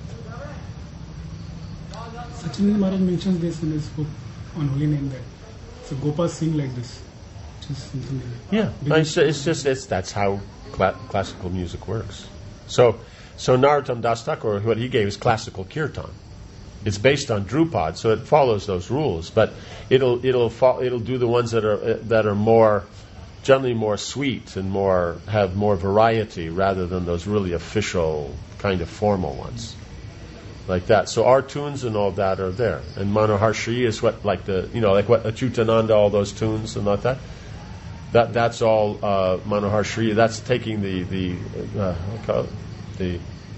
Sachin Maharaj mentions this in his book on Holy Name that so Gopas sing like this. Just something like that. Yeah, it's, it's just it's that's how cla- classical music works. So so Narottam Das Thakur, what he gave is classical kirtan. It's based on Drupad, so it follows those rules. But it'll it'll fo- it'll do the ones that are uh, that are more generally more sweet and more have more variety rather than those really official kind of formal ones, like that. So our tunes and all that are there, and Manohar Shri is what like the you know like what Achyutananda, all those tunes and like that. That that's all uh, Manohar Shri. That's taking the the uh, what do you call it? the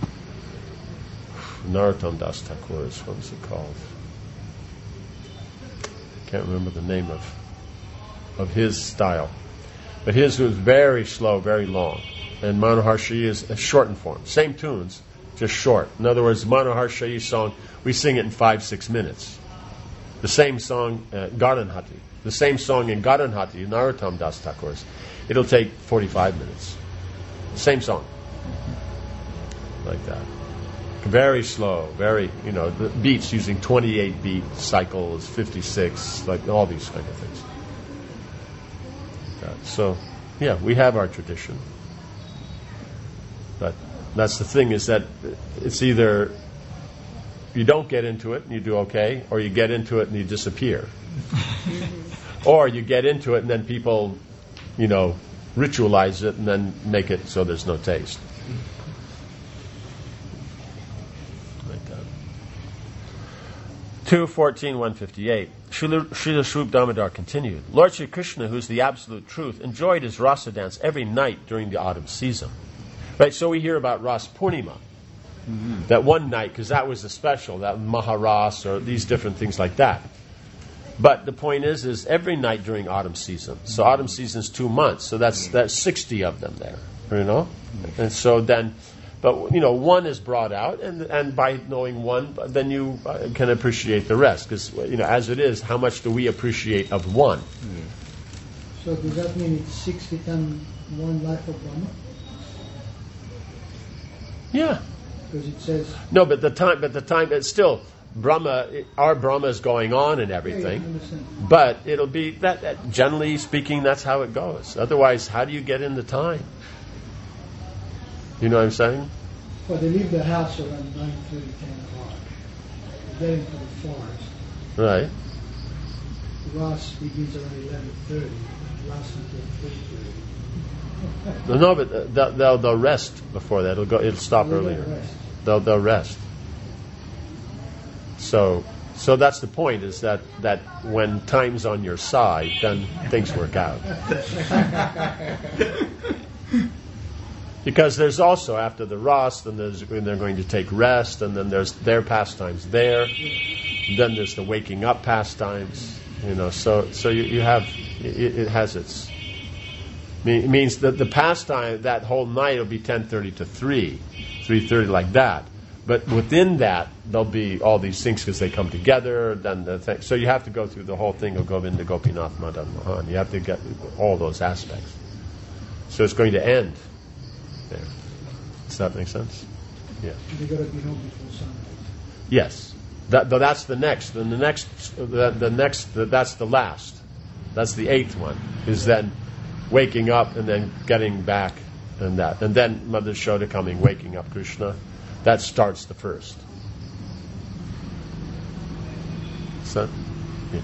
Narottam Das Thakur's, what was it called? Can't remember the name of of his style. But his was very slow, very long. And Manoharshayi is a shortened form. Same tunes, just short. In other words, Manoharshayi song, we sing it in five, six minutes. The same song, uh, Gadanhati. The same song in Gadanhati, Narottam Das Thakur's, it'll take forty-five minutes. Same song. Like that. Very slow, very, you know, the beats using twenty-eight beat cycles, fifty-six, like all these kind of things. Uh, so, yeah, we have our tradition. But that's the thing, is that it's either you don't get into it and you do okay, or you get into it and you disappear. Or you get into it and then people, you know, ritualize it and then make it so there's no taste. Like that. two fourteen one fifty-eight. Srila Swarup Damodar continued. Lord Sri Krishna, who's the absolute truth, enjoyed his rasa dance every night during the autumn season. Right, so we hear about Ras Purnima, mm-hmm. that one night, because that was the special, that Maharas or these different things like that. But the point is, is every night during autumn season. So autumn season is two months, so that's that's sixty of them there, you know. And so then, but you know, one is brought out, and and by knowing one, then you uh, can appreciate the rest. Because you know, as it is, how much do we appreciate of one? So does that mean it's sixty times one life of Brahma? Yeah. Because it says no, but the time, but the time, it's still Brahma. Our Brahma is going on and everything, yeah, yeah, but it'll be that, that. Generally speaking, that's how it goes. Otherwise, how do you get in the time? You know what I'm saying? Well, they leave the house around nine thirty, ten o'clock. They get into the forest. Right. Ross begins around eleven thirty. Lasts until three thirty. No, no, but they'll, they'll, they'll rest before that. It'll go. It'll stop They'll earlier. rest. They'll they'll rest. So so that's the point. Is that that when time's on your side, then things work out. Because there's also after the Ras, then there's when they're going to take rest, and then there's their pastimes there. Then there's the waking up pastimes. You know, so so you, you have it, it has its. It means that the pastime that whole night will be ten thirty to three, three thirty like that. But within that, there'll be all these things because they come together. Then the thing, so you have to go through the whole thing of Govinda Gopinath Madan Mohan. You have to get all those aspects. So it's going to end there. Does that make sense? Yeah. You got to be home before sunrise. Yes. That, that's the next. Then the next, the, the next, the, that's the last. That's the eighth one. Is then waking up and then getting back and that. And then Mother Shoda coming, waking up Krishna. That starts the first. So, yes.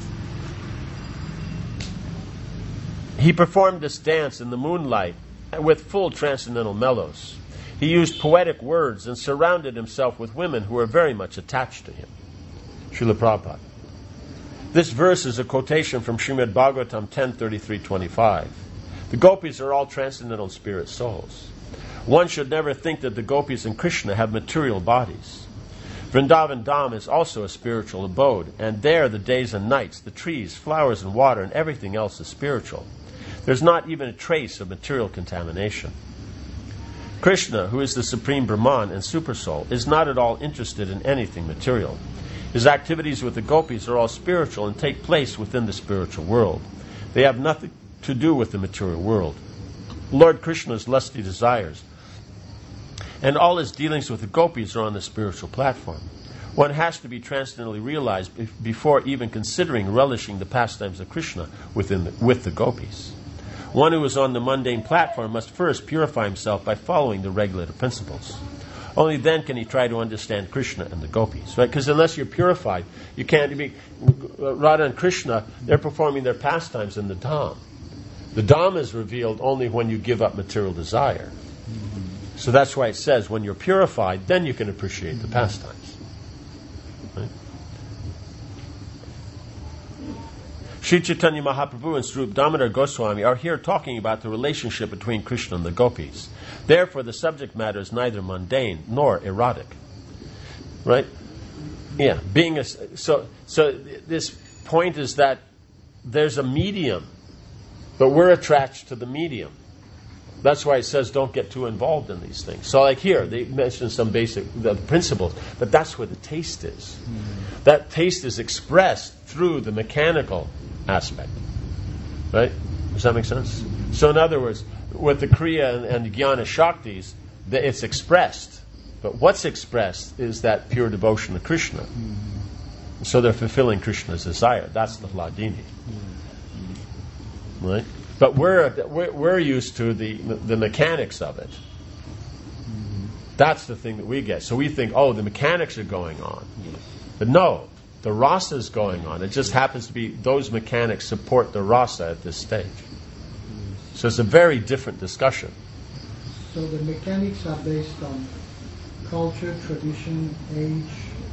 He performed this dance in the moonlight with full transcendental mellows. He used poetic words and surrounded himself with women who were very much attached to him. Srila Prabhupada. This verse is a quotation from Srimad Bhagavatam ten thirty-three twenty-five. The gopis are all transcendental spirit souls. One should never think that the gopis and Krishna have material bodies. Vrindavan Dham is also a spiritual abode, and there the days and nights, the trees, flowers and water, and everything else is spiritual. There's not even a trace of material contamination. Krishna, who is the supreme Brahman and supersoul, is not at all interested in anything material. His activities with the gopis are all spiritual and take place within the spiritual world. They have nothing to do with the material world. Lord Krishna's lusty desires and all his dealings with the gopis are on the spiritual platform. One has to be transcendently realized be- before even considering relishing the pastimes of Krishna within the, with the gopis. One who is on the mundane platform must first purify himself by following the regulative principles. Only then can he try to understand Krishna and the gopis, right? Because unless you're purified, you can't be. Radha and Krishna, they're performing their pastimes in the Dham. The Dham is revealed only when you give up material desire. So that's why it says, when you're purified, then you can appreciate the pastimes. Right? Sri Chaitanya Mahaprabhu and Swarup Damodar Goswami are here talking about the relationship between Krishna and the gopis. Therefore, the subject matter is neither mundane nor erotic. Right? Yeah. Being a, so, so this point is that there's a medium But we're attached to the medium. That's why it says don't get too involved in these things. So like here, they mention some basic the principles, but that's where the taste is. Mm-hmm. That taste is expressed through the mechanical aspect. Right? Does that make sense? So in other words, with the Kriya and, and the Jnana Shaktis, the, it's expressed. But what's expressed is that pure devotion to Krishna. Mm-hmm. So they're fulfilling Krishna's desire. That's the Hladini. Mm-hmm. Right? But we're, we're we're used to the the mechanics of it. Mm-hmm. That's the thing that we get. So we think, oh, the mechanics are going on. Yes. But no, the rasa is going on. It just happens to be those mechanics support the rasa at this stage. Yes. So it's a very different discussion. So the mechanics are based on culture, tradition, age,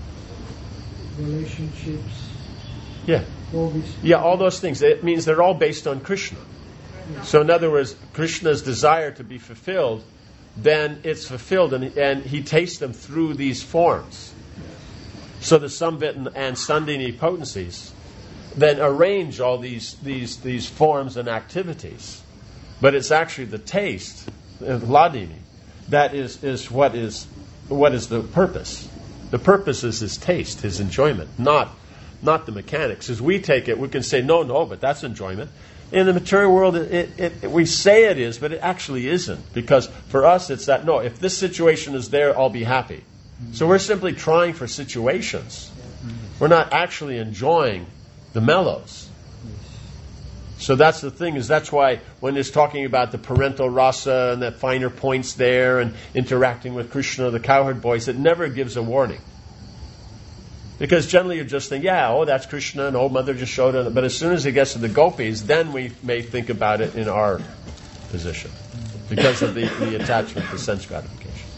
relationships. Yeah. All these. Yeah, all those things. It means they're all based on Krishna. So in other words, Krishna's desire to be fulfilled, then it's fulfilled, and, and he tastes them through these forms. So the Samvit and, and Sandini potencies then arrange all these, these, these forms and activities. But it's actually the taste, Hladini, that is, is what is what is the purpose. The purpose is his taste, his enjoyment, not not the mechanics. As we take it, we can say, no, no, but that's enjoyment. In the material world, it, it, it, we say it is, but it actually isn't. Because for us, it's that, no, if this situation is there, I'll be happy. Mm-hmm. So we're simply trying for situations. Mm-hmm. We're not actually enjoying the mellows. Mm-hmm. So that's the thing, is that's why when it's talking about the parental rasa and that finer points there and interacting with Krishna, the cowherd voice, it never gives a warning. Because generally you just think, yeah, oh, that's Krishna, and old mother just showed it. But as soon as it gets to the gopis, then we may think about it in our position. Because of the, the attachment to sense gratification.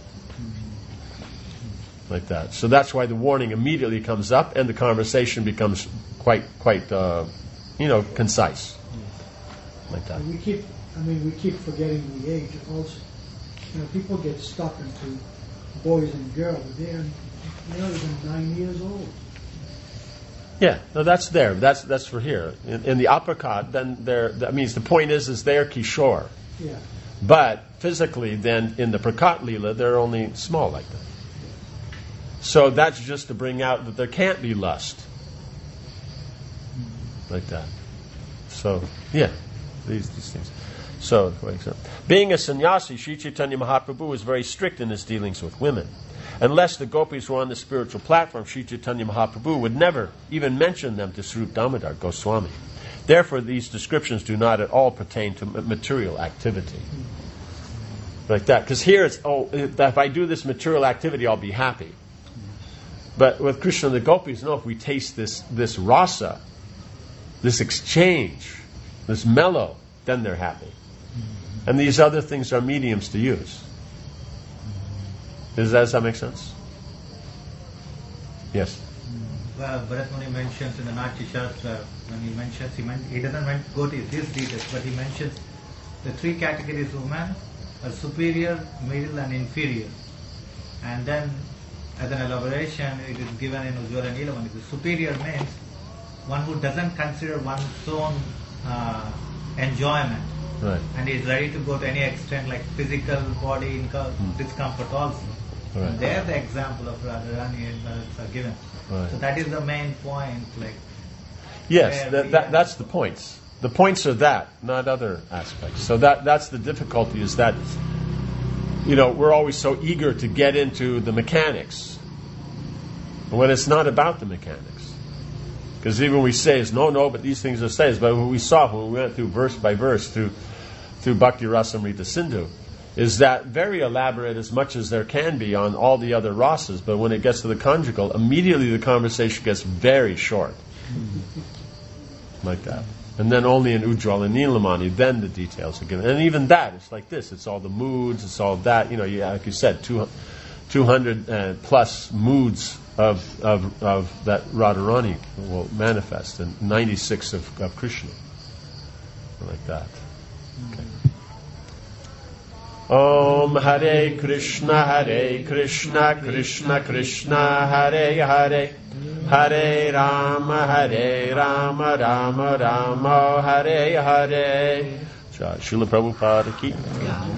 Like that. So that's why the warning immediately comes up, and the conversation becomes quite, quite, uh, you know, concise. Like that. We keep, I mean, we keep forgetting the age also. You know, people get stuck into boys and girls. They're They're even nine years old. Yeah, no, that's there. That's that's for here. In, in the uppercut, then there. That means the point is, is they're kishore. Yeah. But physically, then in the prakat lila, they're only small like that. So that's just to bring out that there can't be lust like that. So yeah, these these things. So for example, being a sannyasi, Sri Chaitanya Mahaprabhu is very strict in his dealings with women. Unless the gopis were on the spiritual platform, Sri Chaitanya Mahaprabhu would never even mention them to Swarup Damodar Goswami. Therefore, these descriptions do not at all pertain to material activity. Like that. Because here it's, oh, if I do this material activity, I'll be happy. But with Krishna and the gopis, no, if we taste this, this rasa, this exchange, this mellow, then they're happy. And these other things are mediums to use. Does that, does that make sense? Yes. Well, Bharat Muni mentions in the Natya Shastra, when he mentions, he, men- he doesn't men- go to these details, but he mentions the three categories of women, are superior, middle and inferior. And then, as an elaboration, it is given in Ujjwala Neelamani. The superior means one who doesn't consider one's own uh, enjoyment. Right. And is ready to go to any extent, like physical body inco- Hmm. discomfort also. Right. And there the example of Radharani and Bharat are given. Right. So that is the main point. Like Yes, where that, we that, are- that's the points. The points are that, not other aspects. So that that's the difficulty, is that, you know, we're always so eager to get into the mechanics when it's not about the mechanics. Because even we say, is no, no, but these things are says. But what we saw when we went through verse by verse through through Bhakti Rasamrita Sindhu is that very elaborate as much as there can be on all the other rasas, but when it gets to the conjugal, immediately the conversation gets very short. Like that. And then only in Ujjwala Neelamani, then the details are given. And even that, it's like this. It's all the moods, it's all that. You know, you, like you said, two, two hundred uh, plus moods of, of of that Radharani will manifest, and ninety-six of, of Krishna. Like that. Okay. Om Hare Krishna, Hare Krishna, Krishna Krishna, Hare Hare, Hare Rama, Hare Rama, Rama Rama, Hare Hare. Srila Prabhupada ki.